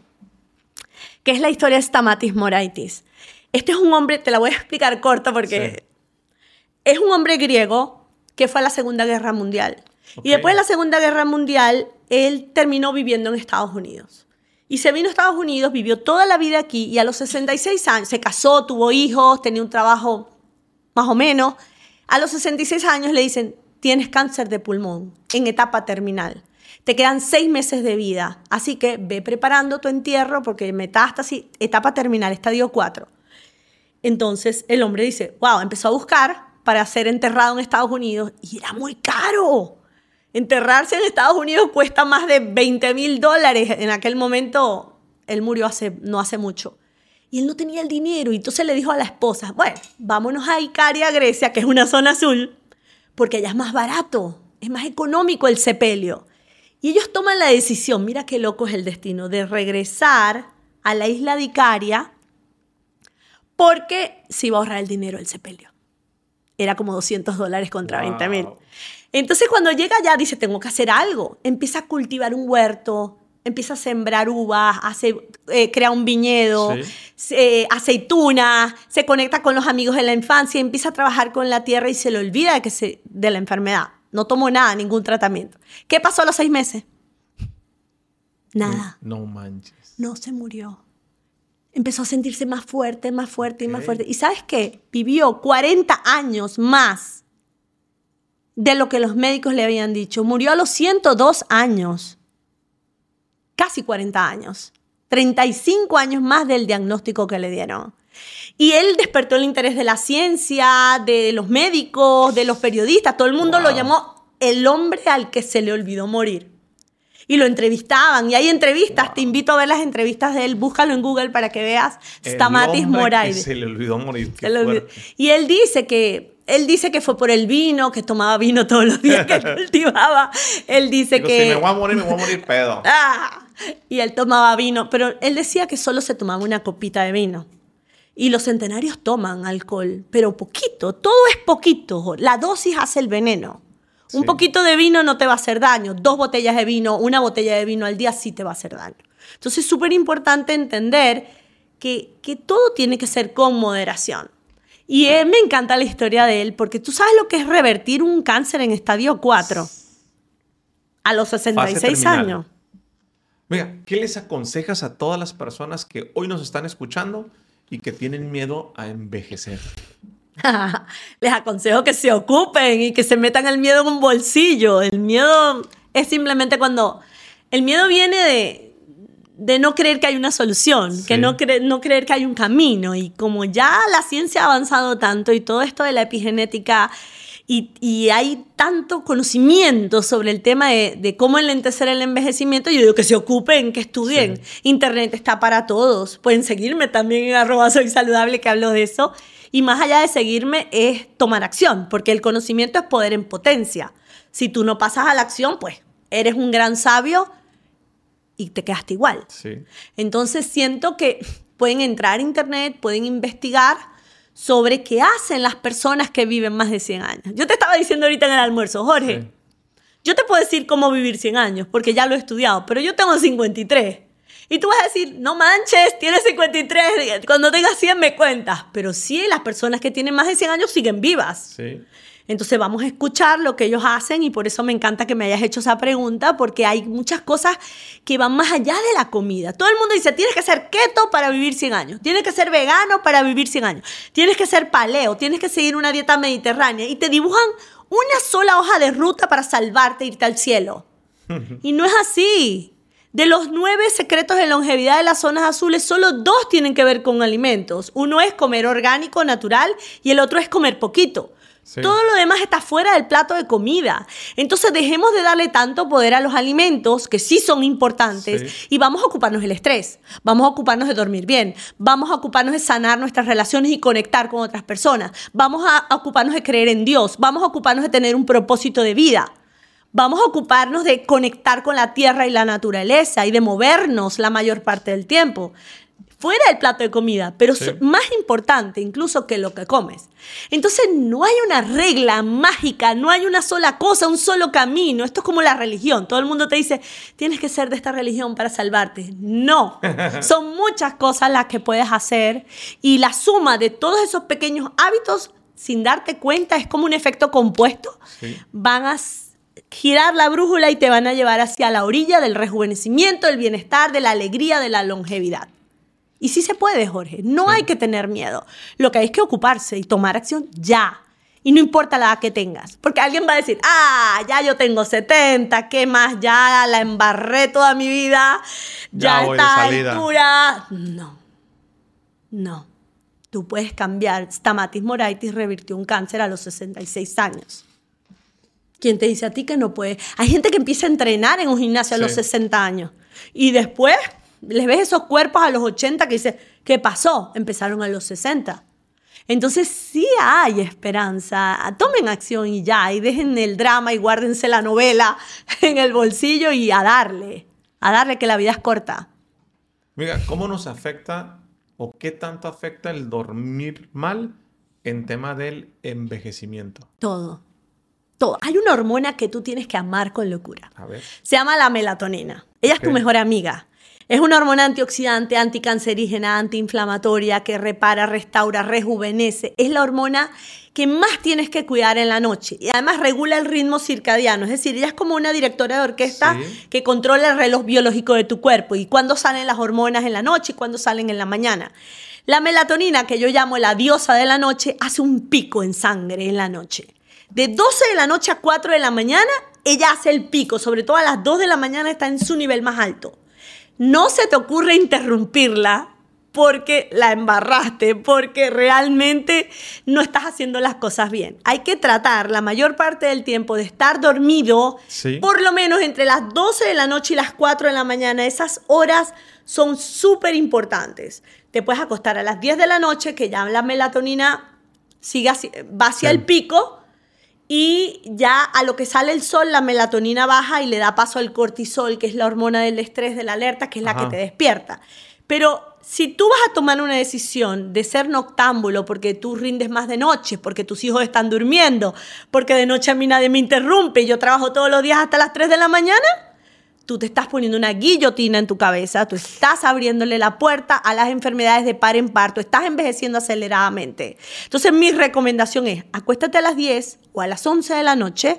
que es la historia de Stamatis Moraitis. Este es un hombre, te la voy a explicar corta porque sí. es un hombre griego que fue a la Segunda Guerra Mundial. Okay. Y después de la Segunda Guerra Mundial, él terminó viviendo en Estados Unidos. Y se vino a Estados Unidos, vivió toda la vida aquí y a los sesenta y seis años se casó, tuvo hijos, tenía un trabajo más o menos. A los sesenta y seis años le dicen, tienes cáncer de pulmón en etapa terminal. Te quedan seis meses de vida, así que ve preparando tu entierro porque metástasis, etapa terminal, estadio cuatro. Entonces el hombre dice, wow, empezó a buscar para ser enterrado en Estados Unidos y era muy caro. Enterrarse en Estados Unidos cuesta más de veinte mil dólares. En aquel momento, él murió hace, no hace mucho. Y él no tenía el dinero y entonces le dijo a la esposa, bueno, vámonos a Icaria, Grecia, que es una zona azul, porque allá es más barato, es más económico el sepelio. Y ellos toman la decisión, mira qué loco es el destino, de regresar a la isla de Icaria porque se iba a ahorrar el dinero del sepelio. Era como doscientos dólares contra wow. veinte mil. Entonces cuando llega allá dice, tengo que hacer algo. Empieza a cultivar un huerto, empieza a sembrar uvas, hace, eh, crea un viñedo, sí. eh, aceitunas, se conecta con los amigos de la infancia, empieza a trabajar con la tierra y se le olvida de, que se, de la enfermedad. No tomó nada, ningún tratamiento. ¿Qué pasó a los seis meses? Nada. No, no manches. No se murió. Empezó a sentirse más fuerte, más fuerte y okay. más fuerte. ¿Y sabes qué? Vivió cuarenta años más de lo que los médicos le habían dicho. Murió a los ciento dos años. Casi cuarenta años. treinta y cinco años más del diagnóstico que le dieron. Y él despertó el interés de la ciencia, de los médicos, de los periodistas. Todo el mundo wow. lo llamó el hombre al que se le olvidó morir. Y lo entrevistaban. Y hay entrevistas. Wow. Te invito a ver las entrevistas de él. Búscalo en Google para que veas. Stamatis Moraidis. Se le olvidó morir. Se le olvidó. Y él dice que... Él dice que fue por el vino, que tomaba vino todos los días que cultivaba. Él dice Digo, que... si me voy a morir, me voy a morir pedo. Ah, y él tomaba vino. Pero él decía que solo se tomaba una copita de vino. Y los centenarios toman alcohol, pero poquito. Todo es poquito. La dosis hace el veneno. Sí. Un poquito de vino no te va a hacer daño. Dos botellas de vino, una botella de vino al día sí te va a hacer daño. Entonces es súper importante entender que, que todo tiene que ser con moderación. Y eh, me encanta la historia de él, porque tú sabes lo que es revertir un cáncer en estadio cuatro a los sesenta y seis años. Mira, ¿qué les aconsejas a todas las personas que hoy nos están escuchando y que tienen miedo a envejecer? Les aconsejo que se ocupen y que se metan el miedo en un bolsillo. El miedo es simplemente cuando... El miedo viene de... de no creer que hay una solución, sí. que no, cre- no creer que hay un camino. Y como ya la ciencia ha avanzado tanto y todo esto de la epigenética y, y hay tanto conocimiento sobre el tema de, de cómo enlentecer el envejecimiento, yo digo que se ocupen, que estudien. Sí. Internet está para todos. Pueden seguirme también en arroba soy saludable, que hablo de eso. Y más allá de seguirme es tomar acción, porque el conocimiento es poder en potencia. Si tú no pasas a la acción, pues eres un gran sabio y te quedaste igual. Sí. Entonces siento que pueden entrar a internet, pueden investigar sobre qué hacen las personas que viven más de cien años. Yo te estaba diciendo ahorita en el almuerzo, Jorge, sí. yo te puedo decir cómo vivir cien años, porque ya lo he estudiado, pero yo tengo cincuenta y tres. Y tú vas a decir, no manches, tienes cincuenta y tres, cuando tengas cien me cuentas. Pero sí, las personas que tienen más de cien años siguen vivas. Sí. Entonces vamos a escuchar lo que ellos hacen y por eso me encanta que me hayas hecho esa pregunta, porque hay muchas cosas que van más allá de la comida. Todo el mundo dice, tienes que ser keto para vivir cien años, tienes que ser vegano para vivir cien años, tienes que ser paleo, tienes que seguir una dieta mediterránea y te dibujan una sola hoja de ruta para salvarte e irte al cielo. Y no es así. De los nueve secretos de longevidad de las zonas azules, solo dos tienen que ver con alimentos. Uno es comer orgánico, natural, y el otro es comer poquito. Sí. Todo lo demás está fuera del plato de comida. Entonces dejemos de darle tanto poder a los alimentos, que sí son importantes, sí. y vamos a ocuparnos del estrés, vamos a ocuparnos de dormir bien, vamos a ocuparnos de sanar nuestras relaciones y conectar con otras personas, vamos a ocuparnos de creer en Dios, vamos a ocuparnos de tener un propósito de vida. Vamos a ocuparnos de conectar con la tierra y la naturaleza y de movernos la mayor parte del tiempo. Fuera del plato de comida, pero sí. más importante incluso que lo que comes. Entonces no hay una regla mágica, no hay una sola cosa, un solo camino. Esto es como la religión. Todo el mundo te dice, tienes que ser de esta religión para salvarte. No, son muchas cosas las que puedes hacer y la suma de todos esos pequeños hábitos, sin darte cuenta, es como un efecto compuesto. Sí. Van a girar la brújula y te van a llevar hacia la orilla del rejuvenecimiento, del bienestar, de la alegría, de la longevidad. Y sí se puede, Jorge. No sí. hay que tener miedo. Lo que hay es que ocuparse y tomar acción ya. Y no importa la edad que tengas. Porque alguien va a decir, ah, ya yo tengo setenta, ¿qué más? Ya la embarré toda mi vida. Ya, ya está a altura. No. No. Tú puedes cambiar. Stamatis Moraidis revirtió un cáncer a los sesenta y seis años. ¿Quién te dice a ti que no puede? Hay gente que empieza a entrenar en un gimnasio sí. a los sesenta años. Y después les ves esos cuerpos a los ochenta que dicen, ¿qué pasó? Empezaron a los sesenta. Entonces sí hay esperanza. Tomen acción y ya. Y dejen el drama y guárdense la novela en el bolsillo y a darle. A darle que la vida es corta. Mira, ¿cómo nos afecta o qué tanto afecta el dormir mal en tema del envejecimiento? Todo. Todo. Hay una hormona que tú tienes que amar con locura. A ver. Se llama la melatonina. Ella Ok. es tu mejor amiga. Es una hormona antioxidante, anticancerígena, antiinflamatoria, que repara, restaura, rejuvenece. Es la hormona que más tienes que cuidar en la noche. Y además regula el ritmo circadiano. Es decir, ella es como una directora de orquesta Sí. que controla el reloj biológico de tu cuerpo. Y cuándo salen las hormonas en la noche y cuándo salen en la mañana. La melatonina, que yo llamo la diosa de la noche, hace un pico en sangre en la noche. De doce de la noche a cuatro de la mañana, ella hace el pico. Sobre todo a las dos de la mañana está en su nivel más alto. No se te ocurre interrumpirla porque la embarraste, porque realmente no estás haciendo las cosas bien. Hay que tratar la mayor parte del tiempo de estar dormido, Sí. por lo menos entre las doce de la noche y las cuatro de la mañana. Esas horas son súper importantes. Te puedes acostar a las diez de la noche, que ya la melatonina sigue hacia- va hacia Sí. el pico. Y ya a lo que sale el sol, la melatonina baja y le da paso al cortisol, que es la hormona del estrés, de la alerta, que es la Ajá. que te despierta. Pero si tú vas a tomar una decisión de ser noctámbulo porque tú rindes más de noche, porque tus hijos están durmiendo, porque de noche a mí nadie me interrumpe y yo trabajo todos los días hasta las tres de la mañana, tú te estás poniendo una guillotina en tu cabeza, tú estás abriéndole la puerta a las enfermedades de par en par, tú estás envejeciendo aceleradamente. Entonces mi recomendación es, acuéstate a las diez o a las once de la noche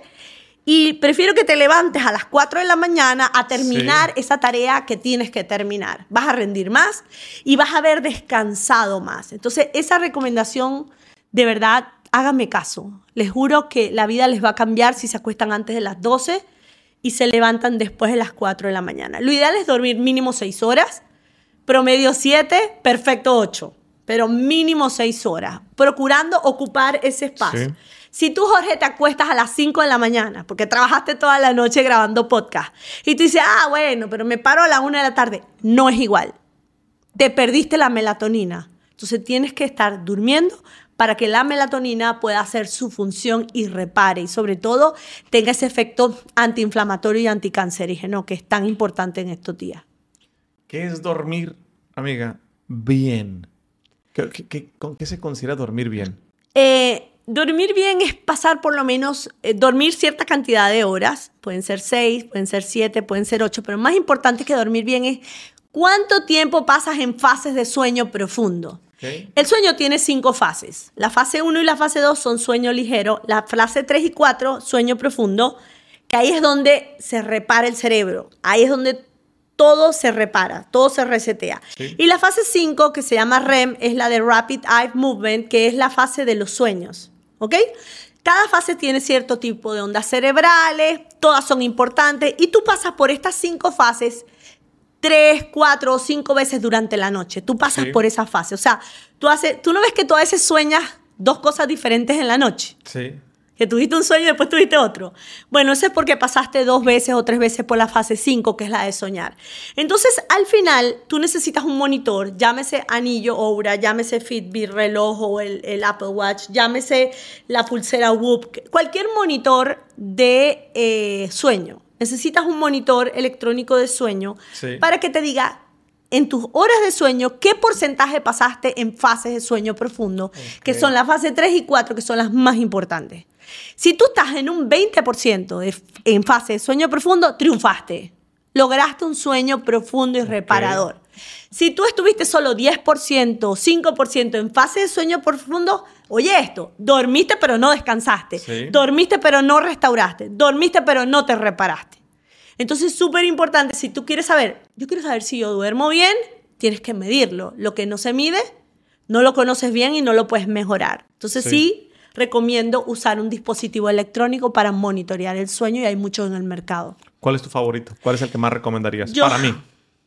y prefiero que te levantes a las cuatro de la mañana a terminar Sí. esa tarea que tienes que terminar. Vas a rendir más y vas a haber descansado más. Entonces esa recomendación, de verdad, háganme caso. Les juro que la vida les va a cambiar si se acuestan antes de las doce y se levantan después de las cuatro de la mañana. Lo ideal es dormir mínimo seis horas, promedio siete, perfecto ocho, pero mínimo seis horas, procurando ocupar ese espacio. Sí. Si tú, Jorge, te acuestas a las cinco de la mañana porque trabajaste toda la noche grabando podcast y tú dices, ah, bueno, pero me paro a la una de la tarde, no es igual. Te perdiste la melatonina. Entonces tienes que estar durmiendo para que la melatonina pueda hacer su función y repare y sobre todo tenga ese efecto antiinflamatorio y anticancerígeno que es tan importante en estos días. ¿Qué es dormir, amiga, bien? ¿Qué, qué- qué- con qué se considera dormir bien? Eh, dormir bien es pasar por lo menos, eh, dormir cierta cantidad de horas, pueden ser seis, pueden ser siete, pueden ser ocho, pero más importante que dormir bien es cuánto tiempo pasas en fases de sueño profundo. Ok. El sueño tiene cinco fases. La fase uno y la fase dos son sueño ligero. La fase tres y cuatro, sueño profundo, que ahí es donde se repara el cerebro. Ahí es donde todo se repara, todo se resetea. Sí. Y la fase cinco, que se llama R E M, es la de Rapid Eye Movement, que es la fase de los sueños. ¿Ok? Cada fase tiene cierto tipo de ondas cerebrales, todas son importantes, y tú pasas por estas cinco fases tres, cuatro o cinco veces durante la noche. Tú pasas Sí. por esa fase. O sea, tú, haces, tú no ves que tú a veces sueñas dos cosas diferentes en la noche. Sí. Que tuviste un sueño y después tuviste otro. Bueno, eso es porque pasaste dos veces o tres veces por la fase cinco, que es la de soñar. Entonces, al final, tú necesitas un monitor, llámese anillo Oura, llámese Fitbit, reloj o el, el Apple Watch, llámese la pulsera Whoop, cualquier monitor de eh, sueño. Necesitas un monitor electrónico de sueño Sí. para que te diga en tus horas de sueño qué porcentaje pasaste en fases de sueño profundo, que son las fases tres y cuatro, que son las más importantes. Si tú estás en un veinte por ciento de, en fase de sueño profundo, triunfaste. Lograste un sueño profundo y reparador. Si tú estuviste solo diez por ciento o cinco por ciento en fase de sueño profundo, oye esto, dormiste pero no descansaste. Sí. Dormiste pero no restauraste. Dormiste pero no te reparaste. Entonces es súper importante, si tú quieres saber, yo quiero saber si yo duermo bien, tienes que medirlo. Lo que no se mide, no lo conoces bien y no lo puedes mejorar. Entonces Sí. sí, recomiendo usar un dispositivo electrónico para monitorear el sueño y hay muchos en el mercado. ¿Cuál es tu favorito? ¿Cuál es el que más recomendarías? Yo- Para mí.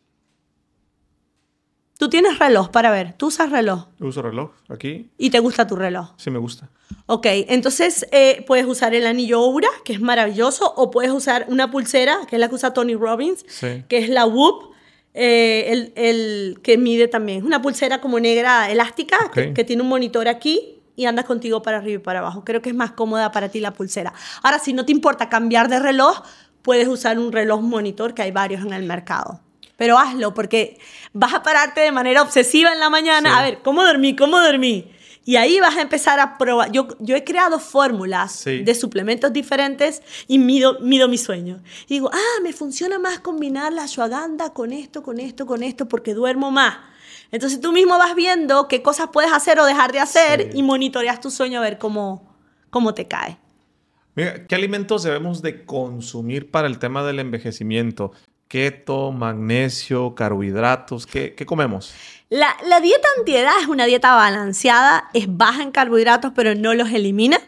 Tú tienes reloj para ver, tú usas reloj Uso reloj aquí. y te gusta tu reloj. Sí me gusta. Ok, entonces eh, puedes usar el anillo Oura, que es maravilloso, o puedes usar una pulsera, que es la que usa Tony Robbins, Sí. que es la Whoop, eh, el, el que mide también. Es una pulsera como negra elástica, Ok. que, que tiene un monitor aquí y andas contigo para arriba y para abajo. Creo que es más cómoda para ti la pulsera. Ahora, si no te importa cambiar de reloj, puedes usar un reloj monitor, que hay varios en el mercado. pero hazlo porque vas a pararte de manera obsesiva en la mañana. Sí. A ver, ¿cómo dormí? ¿Cómo dormí? Y ahí vas a empezar a probar. Yo, yo he creado fórmulas sí. de suplementos diferentes y mido, mido mi sueño. Y digo, ah, me funciona más combinar la ashwagandha con esto, con esto, con esto, porque duermo más. Entonces tú mismo vas viendo qué cosas puedes hacer o dejar de hacer sí. y monitoreas tu sueño a ver cómo, cómo te cae. Mira, ¿qué alimentos debemos de consumir para el tema del envejecimiento? Keto, magnesio, carbohidratos, ¿qué, qué comemos? La, la dieta antiedad es una dieta balanceada, es baja en carbohidratos, pero no los elimina.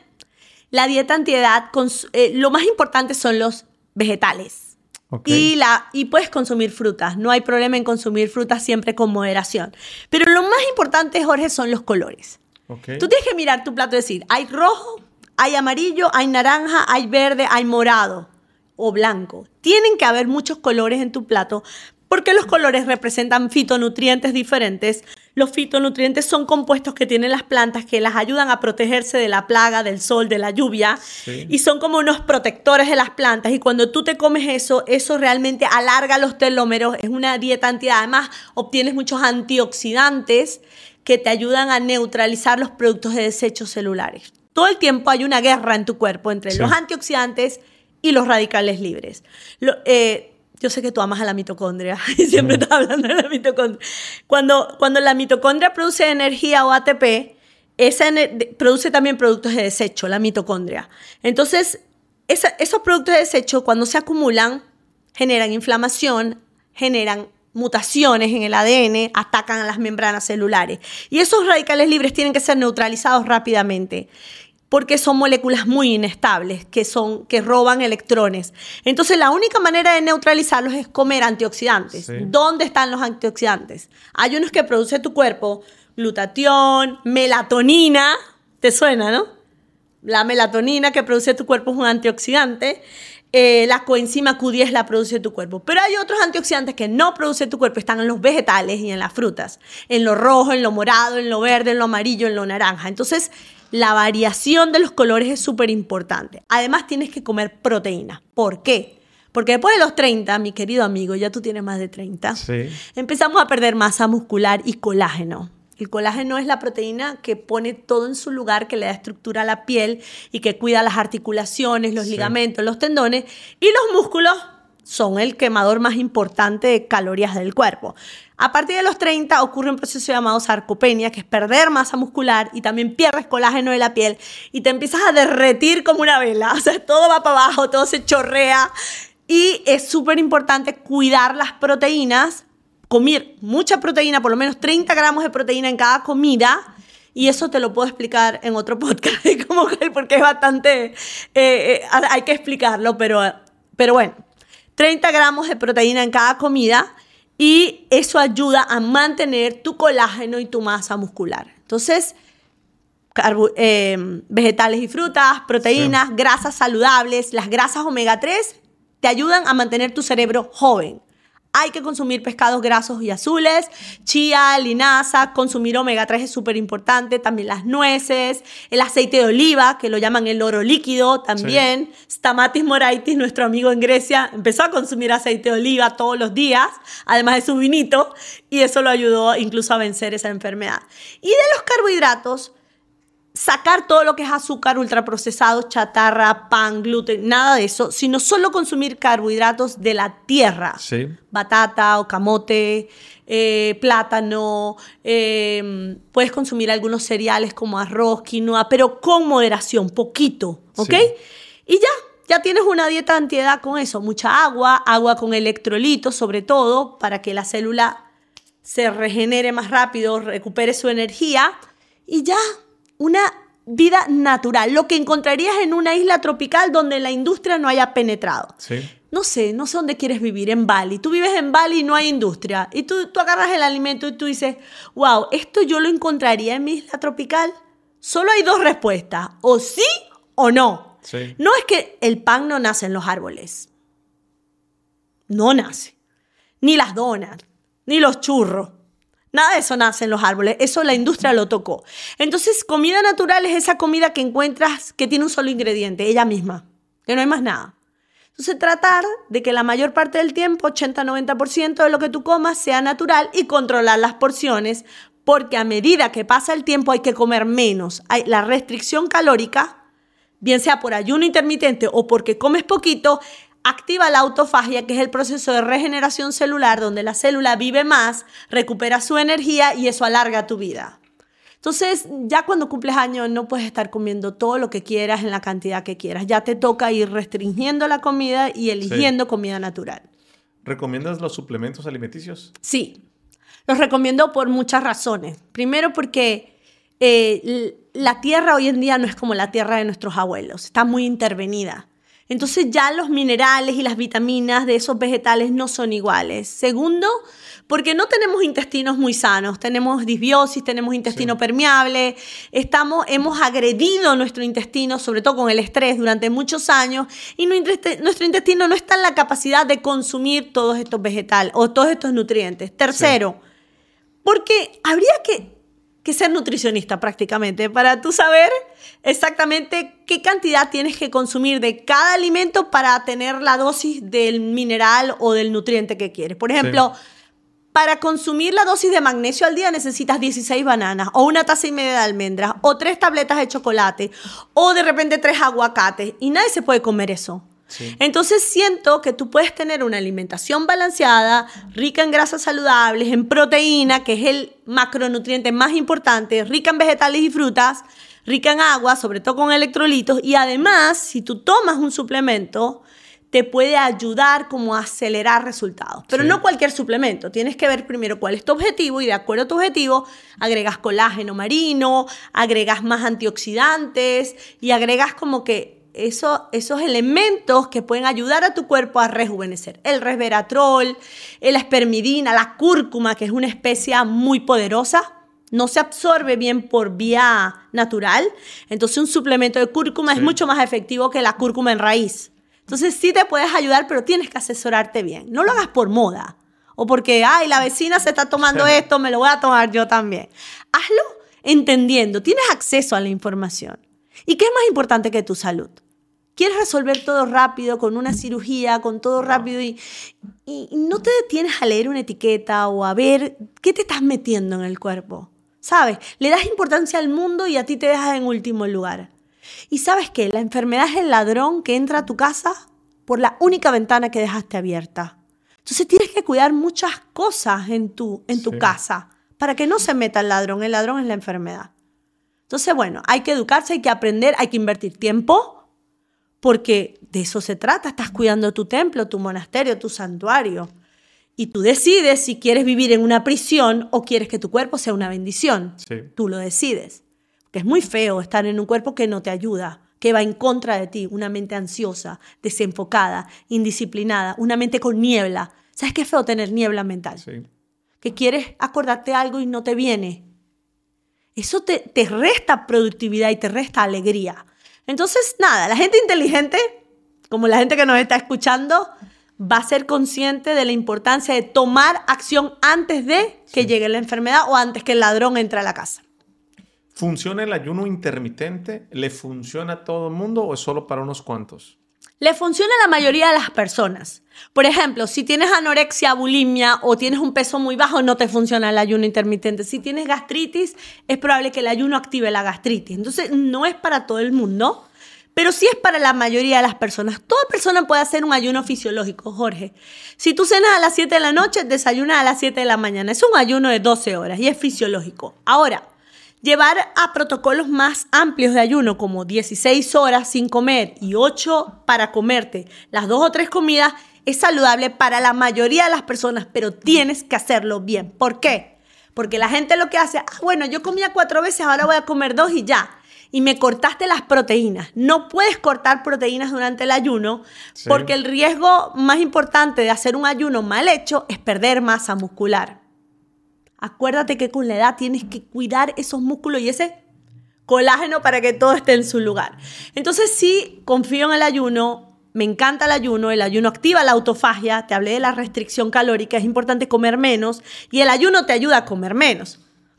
La dieta antiedad, eh, lo más importante son los vegetales. Okay. Y, la, y puedes consumir frutas. No hay problema en consumir frutas siempre con moderación. Pero lo más importante, Jorge, son los colores. Okay. Tú tienes que mirar tu plato y decir, hay rojo, hay amarillo, hay naranja, hay verde, hay morado o blanco. Tienen que haber muchos colores en tu plato porque los colores representan fitonutrientes diferentes. Los fitonutrientes son compuestos que tienen las plantas que las ayudan a protegerse de la plaga, del sol, de la lluvia. Sí. Y son como unos protectores de las plantas. Y cuando tú te comes eso, eso realmente alarga los telómeros. Es una dieta antiedad. Además, obtienes muchos antioxidantes que te ayudan a neutralizar los productos de desechos celulares. Todo el tiempo hay una guerra en tu cuerpo entre sí. los antioxidantes y los radicales libres. Lo, eh, yo sé que tú amas a la mitocondria y siempre mm. estás hablando de la mitocondria. Cuando, cuando la mitocondria produce energía o A T P, esa produce también productos de desecho, la mitocondria. Entonces, esa, esos productos de desecho, cuando se acumulan, generan inflamación, generan mutaciones en el A D N, atacan a las membranas celulares. Y esos radicales libres tienen que ser neutralizados rápidamente, porque son moléculas muy inestables, que, son, que roban electrones. Entonces, la única manera de neutralizarlos es comer antioxidantes. Sí. ¿Dónde están los antioxidantes? Hay unos que produce tu cuerpo, glutatión, melatonina, ¿te suena, no? La melatonina que produce tu cuerpo es un antioxidante. Eh, la coenzima Q diez la produce tu cuerpo. Pero hay otros antioxidantes que no produce tu cuerpo, están en los vegetales y en las frutas. En lo rojo, en lo morado, en lo verde, en lo amarillo, en lo naranja. Entonces, la variación de los colores es súper importante. Además, tienes que comer proteína. ¿Por qué? Porque después de los treinta, mi querido amigo, ya tú tienes más de treinta, sí. empezamos a perder masa muscular y colágeno. El colágeno es la proteína que pone todo en su lugar, que le da estructura a la piel y que cuida las articulaciones, los sí. ligamentos, los tendones. Y los músculos son el quemador más importante de calorías del cuerpo. A partir de los treinta ocurre un proceso llamado sarcopenia, que es perder masa muscular y también pierdes colágeno de la piel y te empiezas a derretir como una vela. O sea, todo va para abajo, todo se chorrea. Y es súper importante cuidar las proteínas, comer mucha proteína, por lo menos treinta gramos de proteína en cada comida. Y eso te lo puedo explicar en otro podcast, porque es bastante... Eh, eh, hay que explicarlo, pero, pero bueno. treinta gramos de proteína en cada comida y eso ayuda a mantener tu colágeno y tu masa muscular. Entonces, carbo, eh, vegetales y frutas, proteínas, sí. grasas saludables. Las grasas omega tres te ayudan a mantener tu cerebro joven. Hay que consumir pescados grasos y azules, chía, linaza, consumir omega tres es súper importante, también las nueces, el aceite de oliva, que lo llaman el oro líquido también. Sí. Stamatis moraitis, nuestro amigo en Grecia, empezó a consumir aceite de oliva todos los días, además de su vinito, y eso lo ayudó incluso a vencer esa enfermedad. Y de los carbohidratos, sacar todo lo que es azúcar, ultraprocesados, chatarra, pan, gluten, nada de eso, sino solo consumir carbohidratos de la tierra. Sí. Batata o camote, eh, plátano, eh, puedes consumir algunos cereales como arroz, quinoa, pero con moderación, poquito, ¿ok? Sí. Y ya, ya tienes una dieta antiedad con eso. Mucha agua, agua con electrolitos sobre todo, para que la célula se regenere más rápido, recupere su energía y ya. Una vida natural, lo que encontrarías en una isla tropical donde la industria no haya penetrado. Sí. No sé, no sé dónde quieres vivir, en Bali. Tú vives en Bali y no hay industria. Y tú, tú agarras el alimento y tú dices, wow, ¿esto yo lo encontraría en mi isla tropical? Solo hay dos respuestas, o sí o no. Sí. No es que el pan no nace en los árboles. No nace. Ni las donas, ni los churros. Nada de eso nace en los árboles, eso la industria lo tocó. Entonces, comida natural es esa comida que encuentras que tiene un solo ingrediente, ella misma, que no hay más nada. Entonces, tratar de que la mayor parte del tiempo, ochenta a noventa por ciento de lo que tú comas, sea natural y controlar las porciones, porque a medida que pasa el tiempo hay que comer menos. Hay la restricción calórica, bien sea por ayuno intermitente o porque comes poquito, activa la autofagia, que es el proceso de regeneración celular, donde la célula vive más, recupera su energía y eso alarga tu vida. Entonces, ya cuando cumples años no puedes estar comiendo todo lo que quieras en la cantidad que quieras. Ya te toca ir restringiendo la comida y eligiendo sí. comida natural. ¿Recomiendas los suplementos alimenticios? Sí, los recomiendo por muchas razones. Primero porque eh, la tierra hoy en día no es como la tierra de nuestros abuelos. Está muy intervenida. Entonces ya los minerales y las vitaminas de esos vegetales no son iguales. Segundo, porque no tenemos intestinos muy sanos. Tenemos disbiosis, tenemos intestino sí. permeable. Estamos, hemos agredido nuestro intestino, sobre todo con el estrés, durante muchos años. Y nuestro intestino no está en la capacidad de consumir todos estos vegetales o todos estos nutrientes. Tercero, sí. porque habría que... que ser nutricionista prácticamente para tú saber exactamente qué cantidad tienes que consumir de cada alimento para tener la dosis del mineral o del nutriente que quieres. Por ejemplo, sí. para consumir la dosis de magnesio al día necesitas dieciséis bananas o una taza y media de almendras o tres tabletas de chocolate o de repente tres aguacates y nadie se puede comer eso. Sí. Entonces siento que tú puedes tener una alimentación balanceada, rica en grasas saludables, en proteína, que es el macronutriente más importante, rica en vegetales y frutas, rica en agua, sobre todo con electrolitos, y además, si tú tomas un suplemento, te puede ayudar como a acelerar resultados. Pero sí. no cualquier suplemento. Tienes que ver primero cuál es tu objetivo y de acuerdo a tu objetivo, agregas colágeno marino, agregas más antioxidantes y agregas como que Eso, esos elementos que pueden ayudar a tu cuerpo a rejuvenecer. El resveratrol, la espermidina, la cúrcuma, que es una especia muy poderosa, no se absorbe bien por vía natural. Entonces un suplemento de cúrcuma sí. es mucho más efectivo que la cúrcuma en raíz. Entonces sí te puedes ayudar, pero tienes que asesorarte bien. No lo hagas por moda o porque, ay, la vecina se está tomando sí. esto, me lo voy a tomar yo también. Hazlo entendiendo. Tienes acceso a la información. ¿Y qué es más importante que tu salud? Quieres resolver todo rápido, con una cirugía, con todo rápido y, y no te detienes a leer una etiqueta o a ver qué te estás metiendo en el cuerpo. ¿Sabes? Le das importancia al mundo y a ti te dejas en último lugar. ¿Y sabes qué? La enfermedad es el ladrón que entra a tu casa por la única ventana que dejaste abierta. Entonces tienes que cuidar muchas cosas en tu, en tu sí. casa para que no se meta el ladrón. El ladrón es la enfermedad. Entonces, bueno, hay que educarse, hay que aprender, hay que invertir tiempo. Porque de eso se trata, estás cuidando tu templo, tu monasterio, tu santuario. Y tú decides si quieres vivir en una prisión o quieres que tu cuerpo sea una bendición. Sí. Tú lo decides. Porque es muy feo estar en un cuerpo que no te ayuda, que va en contra de ti, una mente ansiosa, desenfocada, indisciplinada, una mente con niebla. ¿Sabes qué es feo tener niebla mental? Sí. Que quieres acordarte algo y no te viene. Eso te, te resta productividad y te resta alegría. Entonces, nada, la gente inteligente, como la gente que nos está escuchando, va a ser consciente de la importancia de tomar acción antes de que sí. llegue la enfermedad o antes que el ladrón entre a la casa. ¿Funciona el ayuno intermitente? ¿Le funciona a todo el mundo o es solo para unos cuantos? Le funciona a la mayoría de las personas. Por ejemplo, si tienes anorexia, bulimia o tienes un peso muy bajo, no te funciona el ayuno intermitente. Si tienes gastritis, es probable que el ayuno active la gastritis. Entonces, no es para todo el mundo, pero sí es para la mayoría de las personas. Toda persona puede hacer un ayuno fisiológico, Jorge. Si tú cenas a las siete de la noche, desayunas a las siete de la mañana. Es un ayuno de doce horas y es fisiológico. Ahora, llevar a protocolos más amplios de ayuno, como dieciséis horas sin comer y ocho para comerte las dos o tres comidas, es saludable para la mayoría de las personas, pero tienes que hacerlo bien. ¿Por qué? Porque la gente lo que hace, ah, bueno, yo comía cuatro veces, ahora voy a comer dos y ya. Y me cortaste las proteínas. No puedes cortar proteínas durante el ayuno sí. porque el riesgo más importante de hacer un ayuno mal hecho es perder masa muscular. Acuérdate que con la edad tienes que cuidar esos músculos y ese colágeno para que todo esté en su lugar. Entonces sí, confío en el ayuno, me encanta el ayuno, el ayuno activa la autofagia, te hablé de la restricción calórica, es importante comer menos y el ayuno te ayuda a comer menos.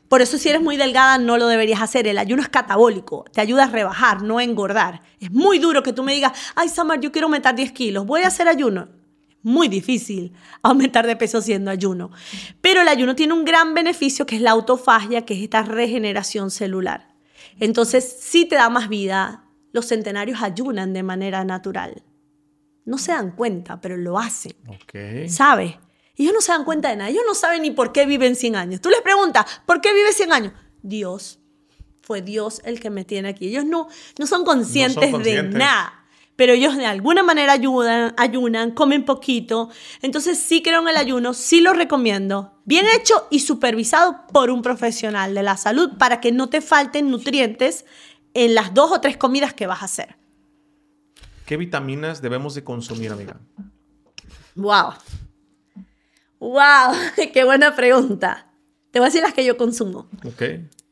Por eso si eres muy delgada no lo deberías hacer. El ayuno es catabólico, te ayuda a rebajar, no a engordar. Es muy duro que tú me digas, ay, Samar, yo quiero aumentar diez kilos, voy a hacer ayuno. Muy difícil aumentar de peso haciendo ayuno. Pero el ayuno tiene un gran beneficio que es la autofagia, que es esta regeneración celular. Entonces, sí te da más vida. Los centenarios ayunan de manera natural. No se dan cuenta, pero lo hacen. Okay. ¿Sabes? Ellos no se dan cuenta de nada. Ellos no saben ni por qué viven cien años. Tú les preguntas, ¿por qué vives cien años? Dios. Fue Dios el que me tiene aquí. Ellos no, no son conscientes, no son conscientes de nada. Pero ellos de alguna manera ayudan, ayunan, comen poquito. Entonces sí creo en el ayuno, sí lo recomiendo. Bien hecho y supervisado por un profesional de la salud para que no te falten nutrientes en las dos o tres comidas que vas a hacer. ¿Qué vitaminas debemos de consumir, amiga? ¡Wow! ¡Wow! ¡Qué buena pregunta! Te voy a decir las que yo consumo. Ok.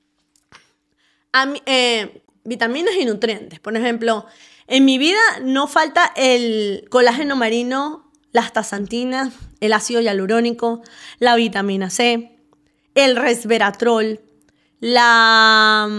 A mí, eh, vitaminas y nutrientes. Por ejemplo, en mi vida no falta el colágeno marino, la astaxantina, el ácido hialurónico, la vitamina C, el resveratrol, la,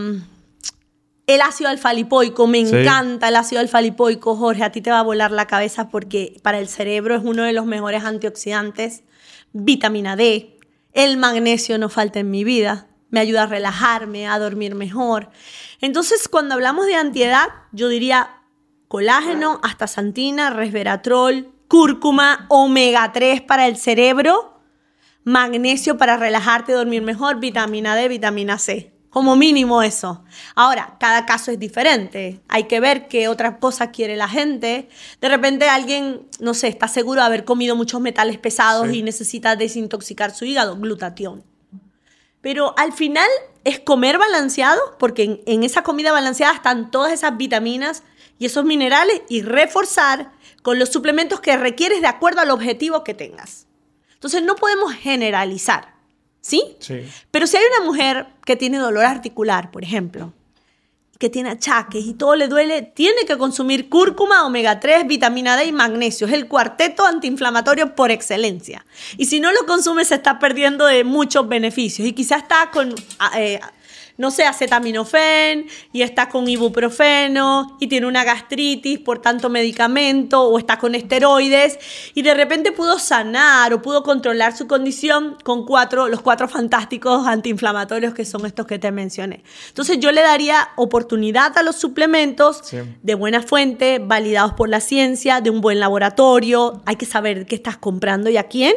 el ácido alfa-lipoico. Me sí. encanta el ácido alfa-lipoico, Jorge. A ti te va a volar la cabeza porque para el cerebro es uno de los mejores antioxidantes. Vitamina D, el magnesio no falta en mi vida. Me ayuda a relajarme, a dormir mejor. Entonces, cuando hablamos de antiedad, yo diría colágeno, astaxantina, resveratrol, cúrcuma, omega tres para el cerebro, magnesio para relajarte y dormir mejor, vitamina D, vitamina C. Como mínimo eso. Ahora, cada caso es diferente. Hay que ver qué otra cosa quiere la gente. De repente alguien, no sé, está seguro de haber comido muchos metales pesados sí. y necesita desintoxicar su hígado, glutatión. Pero al final es comer balanceado, porque en, en esa comida balanceada están todas esas vitaminas y esos minerales, y reforzar con los suplementos que requieres de acuerdo al objetivo que tengas. Entonces no podemos generalizar, ¿sí? Sí. Pero si hay una mujer que tiene dolor articular, por ejemplo, que tiene achaques y todo le duele, tiene que consumir cúrcuma, omega tres, vitamina D y magnesio. Es el cuarteto antiinflamatorio por excelencia. Y si no lo consume, se está perdiendo de muchos beneficios. Y quizás está con, eh, no sé, acetaminofén y está con ibuprofeno y tiene una gastritis por tanto medicamento o está con esteroides y de repente pudo sanar o pudo controlar su condición con cuatro, los cuatro fantásticos antiinflamatorios que son estos que te mencioné. Entonces yo le daría oportunidad a los suplementos sí. de buena fuente, validados por la ciencia, de un buen laboratorio. Hay que saber qué estás comprando y a quién.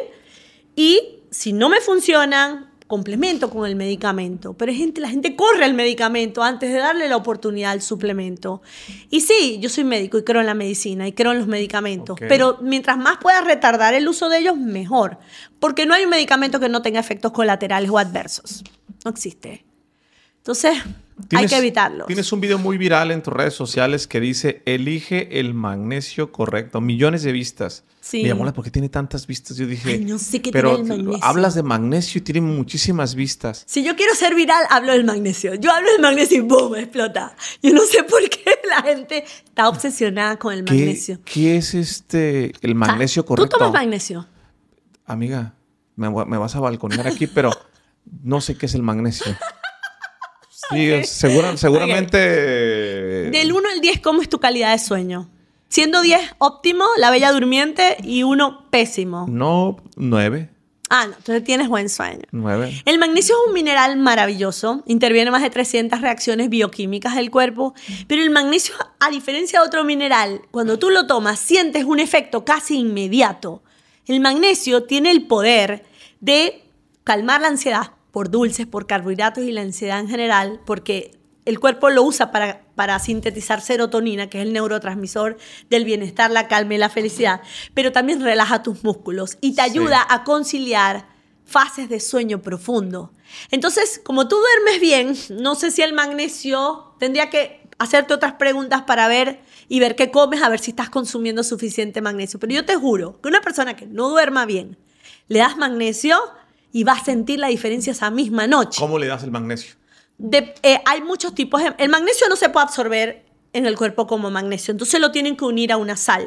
Y si no me funcionan, complemento con el medicamento. Pero gente, la gente corre al medicamento antes de darle la oportunidad al suplemento. Y sí, yo soy médico y creo en la medicina y creo en los medicamentos. Okay. Pero mientras más puedas retardar el uso de ellos, mejor. Porque no hay un medicamento que no tenga efectos colaterales o adversos. No existe. Entonces, hay que evitarlos. Tienes un video muy viral en tus redes sociales que dice, elige el magnesio correcto. Millones de vistas. Sí. Me llamó la porque tiene tantas vistas. Yo dije, ay, no sé qué pero tiene el magnesio. Hablas de magnesio y tiene muchísimas vistas. Si yo quiero ser viral, hablo del magnesio. Yo hablo del magnesio y ¡boom! Explota. Yo no sé por qué la gente está obsesionada con el magnesio. ¿Qué, qué es este el magnesio o sea, correcto? ¿Tú tomas magnesio? Amiga, me, me vas a balconear aquí, pero no sé qué es el magnesio. Sí, okay. segura, seguramente... Okay. Del uno al diez, ¿cómo es tu calidad de sueño? Siendo diez óptimo, la bella durmiente, y uno pésimo. No, nueve. Ah, no, entonces tienes buen sueño. nueve. El magnesio es un mineral maravilloso. Interviene más de trescientas reacciones bioquímicas del cuerpo. Pero el magnesio, a diferencia de otro mineral, cuando tú lo tomas, sientes un efecto casi inmediato. El magnesio tiene el poder de calmar la ansiedad por dulces, por carbohidratos y la ansiedad en general, porque el cuerpo lo usa para, para sintetizar serotonina, que es el neurotransmisor del bienestar, la calma y la felicidad, pero también relaja tus músculos y te ayuda sí. a conciliar fases de sueño profundo. Entonces, como tú duermes bien, no sé si el magnesio, tendría que hacerte otras preguntas para ver y ver qué comes, a ver si estás consumiendo suficiente magnesio. Pero yo te juro que una persona que no duerma bien, le das magnesio y va a sentir la diferencia esa misma noche. ¿Cómo le das el magnesio? De, eh, hay muchos tipos. De, el magnesio no se puede absorber en el cuerpo como magnesio, entonces lo tienen que unir a una sal.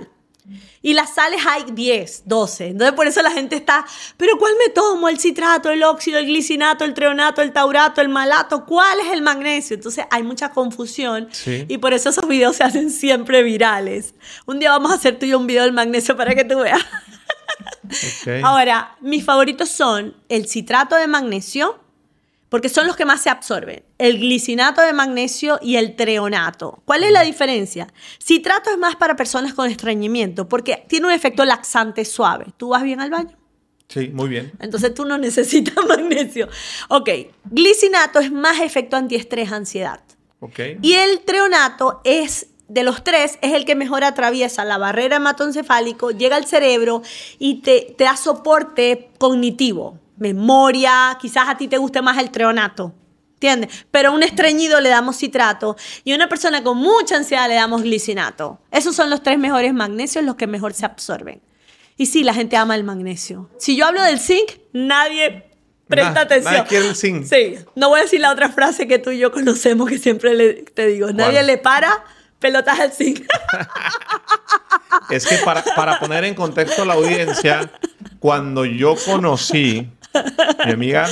Y las sales hay diez, doce. Entonces, por eso la gente está, ¿pero cuál me tomo? ¿El citrato, el óxido, el glicinato, el treonato, el taurato, el malato? ¿Cuál es el magnesio? Entonces, hay mucha confusión. Sí. Y por eso esos videos se hacen siempre virales. Un día vamos a hacer tú y yo un video del magnesio para que tú veas. Okay. Ahora, mis favoritos son el citrato de magnesio, porque son los que más se absorben. El glicinato de magnesio y el treonato. ¿Cuál es la diferencia? Citrato es más para personas con estreñimiento porque tiene un efecto laxante suave. ¿Tú vas bien al baño? Sí, muy bien. Entonces tú no necesitas magnesio. Ok, glicinato es más efecto antiestrés, ansiedad. Ok. Y el treonato es, de los tres, es el que mejor atraviesa la barrera hematoencefálico, llega al cerebro y te, te da soporte cognitivo. Memoria, quizás a ti te guste más el treonato, ¿entiendes? Pero a un estreñido le damos citrato y a una persona con mucha ansiedad le damos glicinato. Esos son los tres mejores magnesios, los que mejor se absorben. Y sí, la gente ama el magnesio. Si yo hablo del zinc, nadie presta nah, atención. Nadie quiere el zinc. Sí, no voy a decir la otra frase que tú y yo conocemos, que siempre le, te digo. ¿Cuál? Nadie le para pelotas al zinc. Es que para, para poner en contexto a la audiencia, cuando yo conocí mi amiga,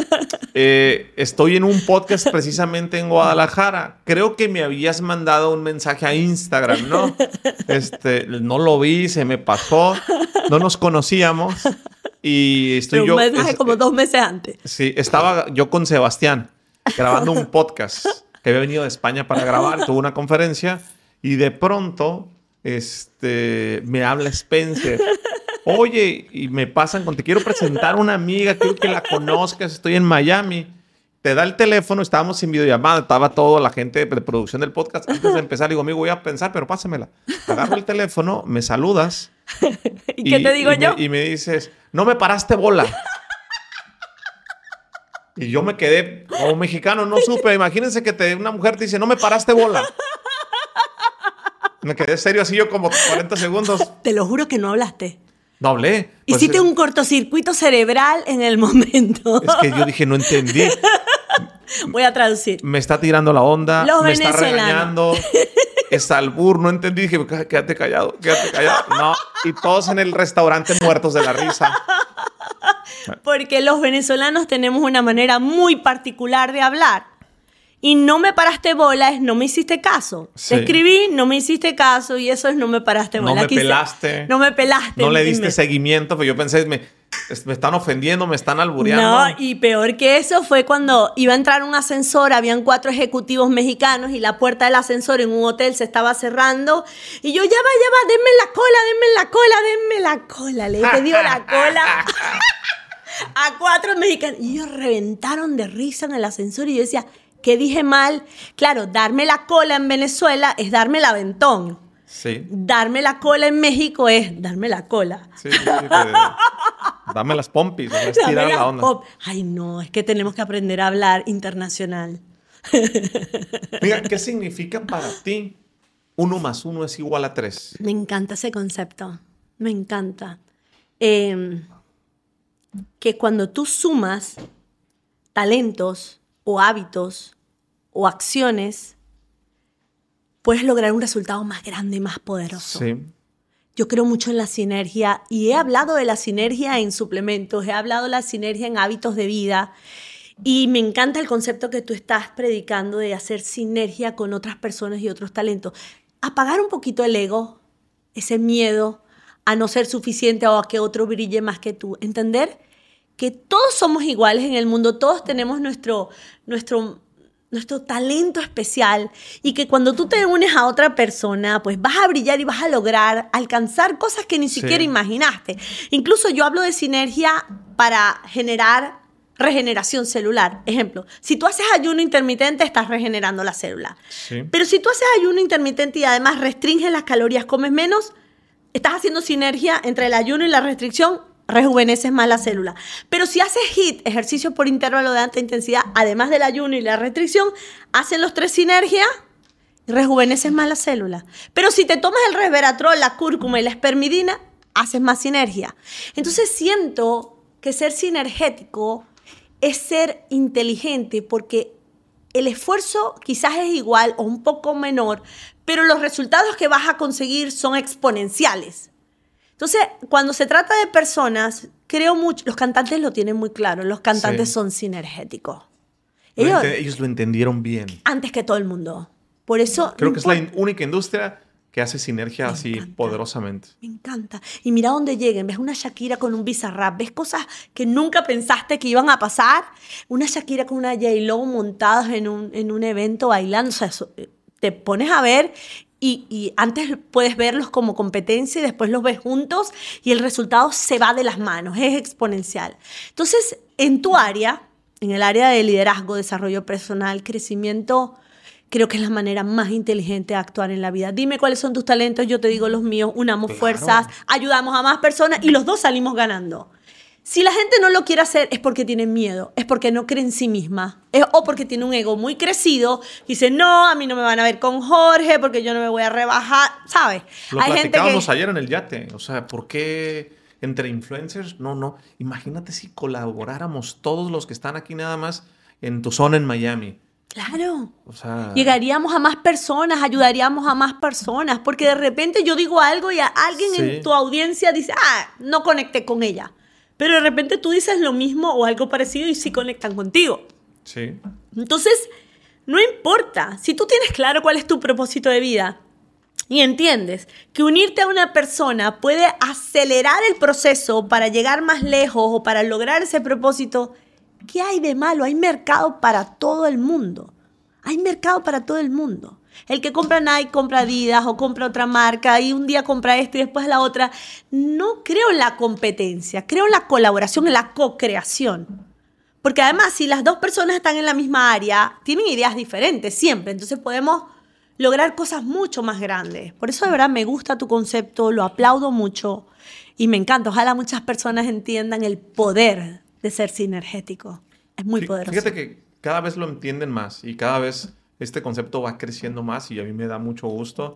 eh, estoy en un podcast precisamente en Guadalajara. Creo que me habías mandado un mensaje a Instagram, ¿no? Este, no lo vi, se me pasó. No nos conocíamos. Y estoy Pero yo... Un mensaje es, como dos meses antes. Sí, estaba yo con Sebastián grabando un podcast que había venido de España para grabar. Tuvo una conferencia y de pronto este, me habla Spencer. Oye, y me pasan con, te quiero presentar a una amiga, quiero que la conozcas, estoy en Miami. Te da el teléfono, estábamos en videollamada, estaba toda la gente de producción del podcast. Antes de empezar, digo, amigo, voy a pensar, pero pásamela. Agarro el teléfono, me saludas. ¿Y, ¿Y qué te digo y yo? Me, y me dices, no me paraste bola. Y yo me quedé, como mexicano, no supe. Imagínense que te, una mujer te dice, no me paraste bola. Me quedé serio así yo como cuarenta segundos. Te lo juro que no hablaste. No hablé. Pues Hiciste es, un cortocircuito cerebral en el momento. Es que yo dije, no entendí. Voy a traducir. Me está tirando la onda. Los me está regañando. Es albur. No entendí. Dije, quédate callado, quédate callado. No. Y todos en el restaurante muertos de la risa. Porque los venezolanos tenemos una manera muy particular de hablar. Y no me paraste bola es no me hiciste caso. Sí. Te escribí, no me hiciste caso y eso es no me paraste bola. No me Aquí pelaste. Se, no me pelaste. No le diste me... seguimiento, pero yo pensé, me, me están ofendiendo, me están albureando. No, y peor que eso fue cuando iba a entrar un ascensor, habían cuatro ejecutivos mexicanos y la puerta del ascensor en un hotel se estaba cerrando. Y yo, ya va, ya va, denme la cola, denme la cola, denme la cola. Le he pedido la cola a cuatro mexicanos. Y ellos reventaron de risa en el ascensor y yo decía... ¿Qué dije mal? Claro, darme la cola en Venezuela es darme el aventón. Sí. Darme la cola en México es darme la cola. Sí, sí, sí. Pero, dame las pompis, es tirar la onda. Pop. Ay, no, es que tenemos que aprender a hablar internacional. Mira, ¿qué significa para ti uno más uno es igual a tres? Me encanta ese concepto. Me encanta. Eh, que cuando tú sumas talentos o hábitos o acciones, puedes lograr un resultado más grande, más poderoso. Sí. Yo creo mucho en la sinergia y he hablado de la sinergia en suplementos, he hablado de la sinergia en hábitos de vida y me encanta el concepto que tú estás predicando de hacer sinergia con otras personas y otros talentos. Apagar un poquito el ego, ese miedo a no ser suficiente o a que otro brille más que tú. Entender que todos somos iguales en el mundo, todos tenemos nuestro, nuestro, nuestro talento especial y que cuando tú te unes a otra persona, pues vas a brillar y vas a lograr alcanzar cosas que ni sí. siquiera imaginaste. Incluso yo hablo de sinergia para generar regeneración celular. Ejemplo, si tú haces ayuno intermitente, estás regenerando la célula. Sí. Pero si tú haces ayuno intermitente y además restringes las calorías, comes menos, estás haciendo sinergia entre el ayuno y la restricción, rejuveneces más la célula. Pero si haces H I I T, ejercicio por intervalo de alta intensidad, además del ayuno y la restricción, hacen los tres sinergia y rejuveneces más la célula. Pero si te tomas el resveratrol, la cúrcuma y la espermidina, haces más sinergia. Entonces siento que ser sinergético es ser inteligente porque el esfuerzo quizás es igual o un poco menor, pero los resultados que vas a conseguir son exponenciales. Entonces, cuando se trata de personas, creo mucho, los cantantes lo tienen muy claro, los cantantes Sí. son sinergéticos. Lo Ellos, ente- ellos lo entendieron bien. antes que todo el mundo. Por eso... Creo no que es la importa. in- única industria que hace sinergia Me así encanta. poderosamente. Me encanta. Y mira dónde lleguen. Ves una Shakira con un Bizarrap. Ves cosas que nunca pensaste que iban a pasar. Una Shakira con una J-Lo montadas en un, en un evento bailando. O sea, eso, te pones a ver y, y antes puedes verlos como competencia y después los ves juntos y el resultado se va de las manos. Es exponencial. Entonces, en tu área, en el área de liderazgo, desarrollo personal, crecimiento... Creo que es la manera más inteligente de actuar en la vida. Dime cuáles son tus talentos, yo te digo los míos, unamos Claro. fuerzas, ayudamos a más personas y los dos salimos ganando. Si la gente no lo quiere hacer es porque tiene miedo, es porque no cree en sí misma, es, o porque tiene un ego muy crecido y dice, no, a mí no me van a ver con Jorge porque yo no me voy a rebajar, ¿sabes? Lo Hay gente platicábamos que... ayer en el yate. O sea, ¿por qué entre influencers? No, no. Imagínate si colaboráramos todos los que están aquí nada más en tu zona en Miami. Claro. O sea... Llegaríamos a más personas, ayudaríamos a más personas, porque de repente yo digo algo y a alguien Sí. en tu audiencia dice, ah, no conecté con ella. Pero de repente tú dices lo mismo o algo parecido y sí conectan contigo. Sí. Entonces, no importa. Si tú tienes claro cuál es tu propósito de vida y entiendes que unirte a una persona puede acelerar el proceso para llegar más lejos o para lograr ese propósito, ¿qué hay de malo? Hay mercado para todo el mundo. Hay mercado para todo el mundo. El que compra Nike, compra Adidas o compra otra marca y un día compra esto y después la otra. No creo en la competencia, creo en la colaboración, en la co-creación. Porque además, si las dos personas están en la misma área, tienen ideas diferentes siempre. Entonces podemos lograr cosas mucho más grandes. Por eso de verdad me gusta tu concepto, lo aplaudo mucho y me encanta. Ojalá muchas personas entiendan el poder de ser sinergético. Es muy Fí- poderoso. Fíjate que cada vez lo entienden más y cada vez este concepto va creciendo más y a mí me da mucho gusto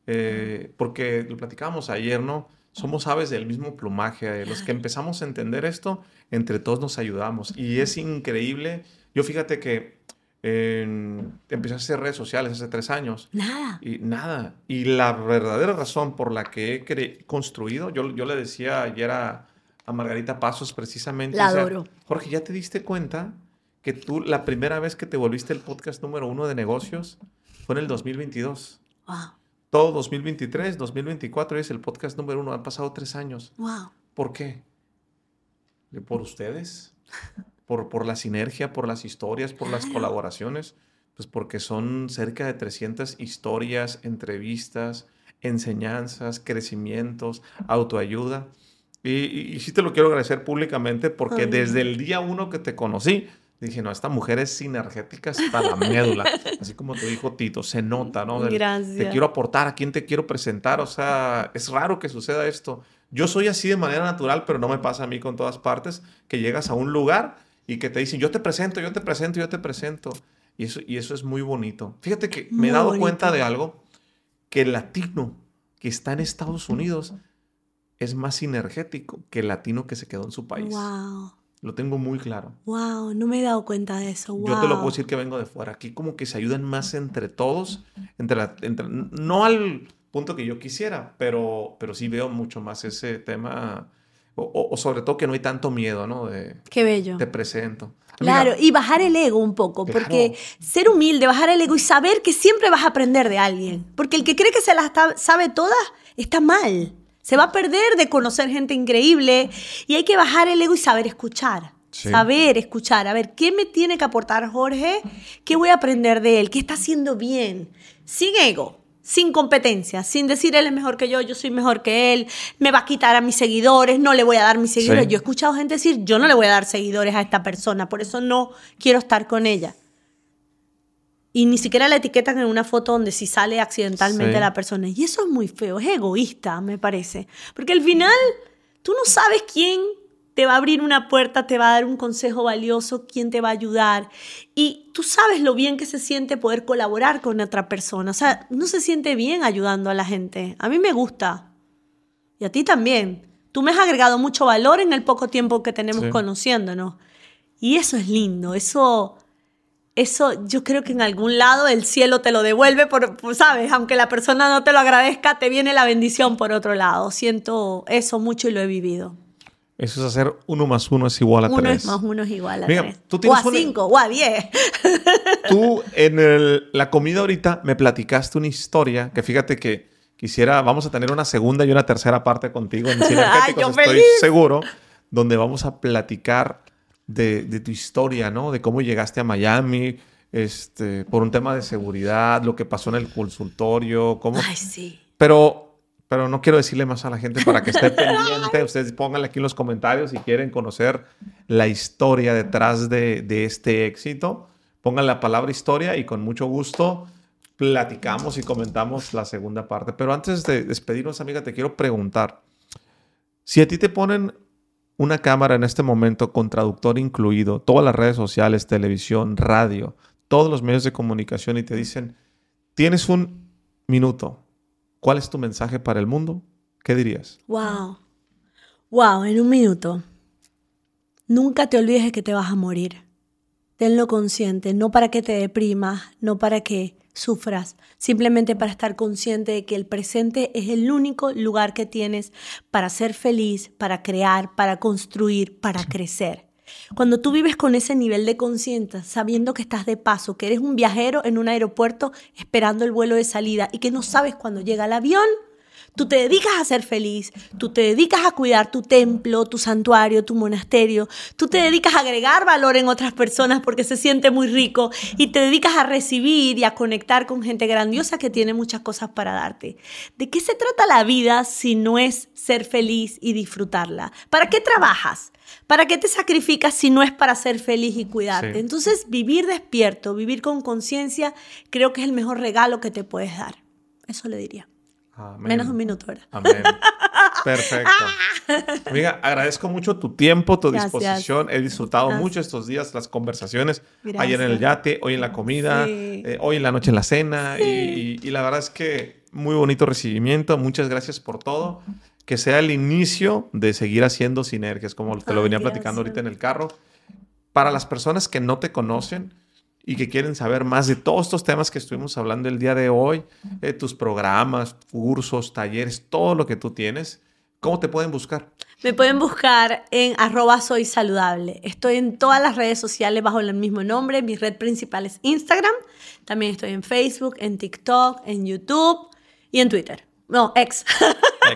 eh, porque lo platicábamos ayer, ¿no? Somos aves del mismo plumaje. eh, Los que empezamos a entender esto, entre todos nos ayudamos. Y es increíble. Yo fíjate que eh, empecé a hacer redes sociales hace tres años. Nada. Y nada. Y la verdadera razón por la que he cre- construido, yo, yo le decía ayer a, a Margarita Pasos precisamente. La o sea, adoro. Jorge, ¿ya te diste cuenta que tú la primera vez que te volviste el podcast número uno de negocios fue en el dos mil veintidós? Wow. Todo dos mil veintitrés, dos mil veinticuatro es el podcast número uno. Han pasado tres años. Wow. ¿Por qué? ¿Por ustedes? ¿Por, por la sinergia, por las historias, por las colaboraciones? Pues porque son cerca de trescientas historias, entrevistas, enseñanzas, crecimientos, autoayuda. Y, y, y sí te lo quiero agradecer públicamente porque Ay. desde el día uno que te conocí, dije, no, esta mujer es sinergética hasta la médula. Así como te dijo Tito, se nota, ¿no? Del, Gracias. Te quiero aportar, ¿a quién te quiero presentar? O sea, es raro que suceda esto. Yo soy así de manera natural, pero no me pasa a mí con todas partes, que llegas a un lugar y que te dicen, yo te presento, yo te presento, yo te presento. Y eso, y eso es muy bonito. Fíjate que me Muy he dado bonito. cuenta de algo, que el latino que está en Estados Unidos es más sinergético que el latino que se quedó en su país. Wow. Lo tengo muy claro. Wow. No me he dado cuenta de eso. Wow. Yo te lo puedo decir que vengo de fuera. Aquí como que se ayudan más entre todos, entre la- entre- no al punto que yo quisiera, pero, pero sí veo mucho más ese tema, o, o- o sobre todo que no hay tanto miedo, ¿no? De Qué bello. te presento. Amiga, Claro, y bajar el ego un poco, Claro. porque ser humilde, bajar el ego y saber que siempre vas a aprender de alguien. Porque el que cree que se las ta- sabe todas, está mal. Se va a perder de conocer gente increíble y hay que bajar el ego y saber escuchar. Sí. Saber escuchar. A ver, ¿qué me tiene que aportar Jorge? ¿Qué voy a aprender de él? ¿Qué está haciendo bien? Sin ego, sin competencia, sin decir él es mejor que yo, yo soy mejor que él, me va a quitar a mis seguidores, no le voy a dar mis seguidores. Sí. Yo he escuchado gente decir, yo no le voy a dar seguidores a esta persona, por eso no quiero estar con ella. Y ni siquiera la etiquetan en una foto donde si sale accidentalmente Sí. la persona. Y eso es muy feo, es egoísta, me parece. Porque al final tú no sabes quién te va a abrir una puerta, te va a dar un consejo valioso, quién te va a ayudar. Y tú sabes lo bien que se siente poder colaborar con otra persona. O sea, no se siente bien ayudando a la gente. A mí me gusta. Y a ti también. Tú me has agregado mucho valor en el poco tiempo que tenemos Sí. conociéndonos. Y eso es lindo, eso... eso yo creo que en algún lado el cielo te lo devuelve, por, por, ¿sabes? Aunque la persona no te lo agradezca, te viene la bendición por otro lado. Siento eso mucho y lo he vivido. Eso es hacer uno más uno es igual a uno tres. Uno es más uno es igual a Mira, tres. tú tienes o a una... cinco, o a diez. Tú en el, la comida ahorita me platicaste una historia que fíjate que quisiera, vamos a tener una segunda y una tercera parte contigo en Sinergéticos, estoy feliz. seguro, donde vamos a platicar de, de tu historia, ¿no? De cómo llegaste a Miami, este, por un tema de seguridad, lo que pasó en el consultorio, cómo... Ay, sí. Pero, pero no quiero decirle más a la gente para que esté pendiente. Ustedes pónganle aquí en los comentarios si quieren conocer la historia detrás de, de este éxito. Pongan la palabra historia y con mucho gusto platicamos y comentamos la segunda parte. Pero antes de despedirnos, amiga, te quiero preguntar. Si a ti te ponen una cámara en este momento con traductor incluido, todas las redes sociales, televisión, radio, todos los medios de comunicación y te dicen, tienes un minuto, ¿cuál es tu mensaje para el mundo? ¿Qué dirías? Wow. Wow, en un minuto. Nunca te olvides de que te vas a morir. Tenlo consciente, no para que te deprimas, no para que sufras, simplemente para estar consciente de que el presente es el único lugar que tienes para ser feliz, para crear, para construir, para crecer. Cuando tú vives con ese nivel de conciencia, sabiendo que estás de paso, que eres un viajero en un aeropuerto esperando el vuelo de salida y que no sabes cuándo llega el avión, tú te dedicas a ser feliz, tú te dedicas a cuidar tu templo, tu santuario, tu monasterio, tú te dedicas a agregar valor en otras personas porque se siente muy rico y te dedicas a recibir y a conectar con gente grandiosa que tiene muchas cosas para darte. ¿De qué se trata la vida si no es ser feliz y disfrutarla? ¿Para qué trabajas? ¿Para qué te sacrificas si no es para ser feliz y cuidarte? Sí. Entonces, vivir despierto, vivir con conciencia, creo que es el mejor regalo que te puedes dar. Eso le diría. Amén. Menos de un minuto, ¿verdad? Amén. Perfecto. Amiga, agradezco mucho tu tiempo, tu Gracias. disposición. He disfrutado Gracias. mucho estos días las conversaciones. Gracias. Ayer en el yate, hoy en la comida, sí. eh, hoy en la noche en la cena. Sí. Y, y, y la verdad es que muy bonito recibimiento. Muchas gracias por todo. Que sea el inicio de seguir haciendo sinergias, como te lo Ay, venía platicando gracias. ahorita en el carro. Para las personas que no te conocen y que quieren saber más de todos estos temas que estuvimos hablando el día de hoy, eh, tus programas, cursos, talleres, todo lo que tú tienes, ¿cómo te pueden buscar? Me pueden buscar en arroba soy saludable. Estoy en todas las redes sociales bajo el mismo nombre. Mi red principal es Instagram. También estoy en Facebook, en TikTok, en YouTube y en Twitter. No, ex. Ex.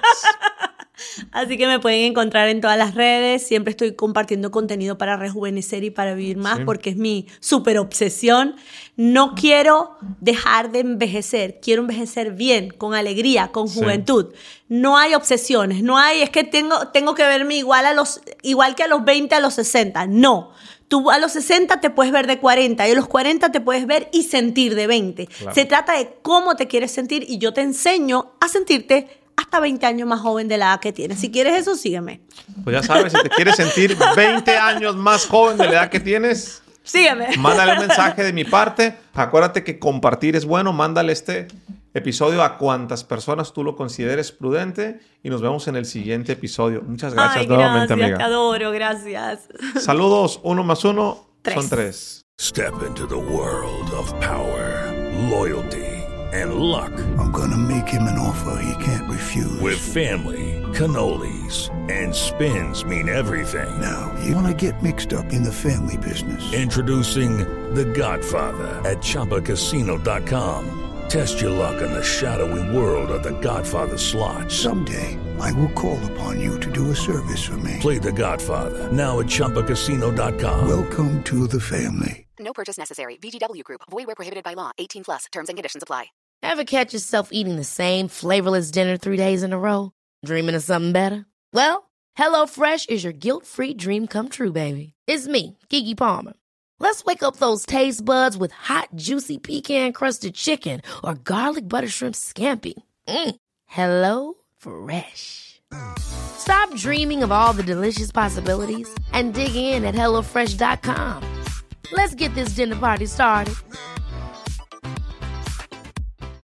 Así que me pueden encontrar en todas las redes. Siempre estoy compartiendo contenido para rejuvenecer y para vivir más, sí. porque es mi súper obsesión. No quiero dejar de envejecer. Quiero envejecer bien, con alegría, con juventud. Sí. No hay obsesiones. No hay, es que tengo, tengo que verme igual, a los, igual que a los veinte, a los sesenta. No. Tú a los sesenta te puedes ver de cuarenta y a los cuarenta te puedes ver y sentir de veinte. Claro. Se trata de cómo te quieres sentir y yo te enseño a sentirte hasta veinte años más joven de la edad que tienes. Si quieres eso, sígueme. Pues ya sabes, si te quieres sentir veinte años más joven de la edad que tienes, sígueme. Mándale un mensaje de mi parte. Acuérdate que compartir es bueno. Mándale este episodio a cuantas personas tú lo consideres prudente y nos vemos en el siguiente episodio. Muchas gracias Ay, nuevamente, gracias, amiga. Te adoro, gracias. Saludos. Uno más uno tres. Son tres. Step into the world of power, loyalty, and luck. I'm gonna make him an offer he can't refuse. With family, cannolis, and spins mean everything. Now, you wanna get mixed up in the family business. Introducing The Godfather at Chumba Casino dot com. Test your luck in the shadowy world of The Godfather slot. Someday, I will call upon you to do a service for me. Play The Godfather, now at Chumba Casino dot com. Welcome to the family. No purchase necessary. V G W Group. Void where prohibited by law. eighteen plus. Terms and conditions apply. Ever catch yourself eating the same flavorless dinner three days in a row? Dreaming of something better? Well, HelloFresh is your guilt-free dream come true, baby. It's me, Keke Palmer. Let's wake up those taste buds with hot, juicy pecan-crusted chicken or garlic butter shrimp scampi. Mm. Hello Fresh. Stop dreaming of all the delicious possibilities and dig in at hello fresh dot com. Let's get this dinner party started.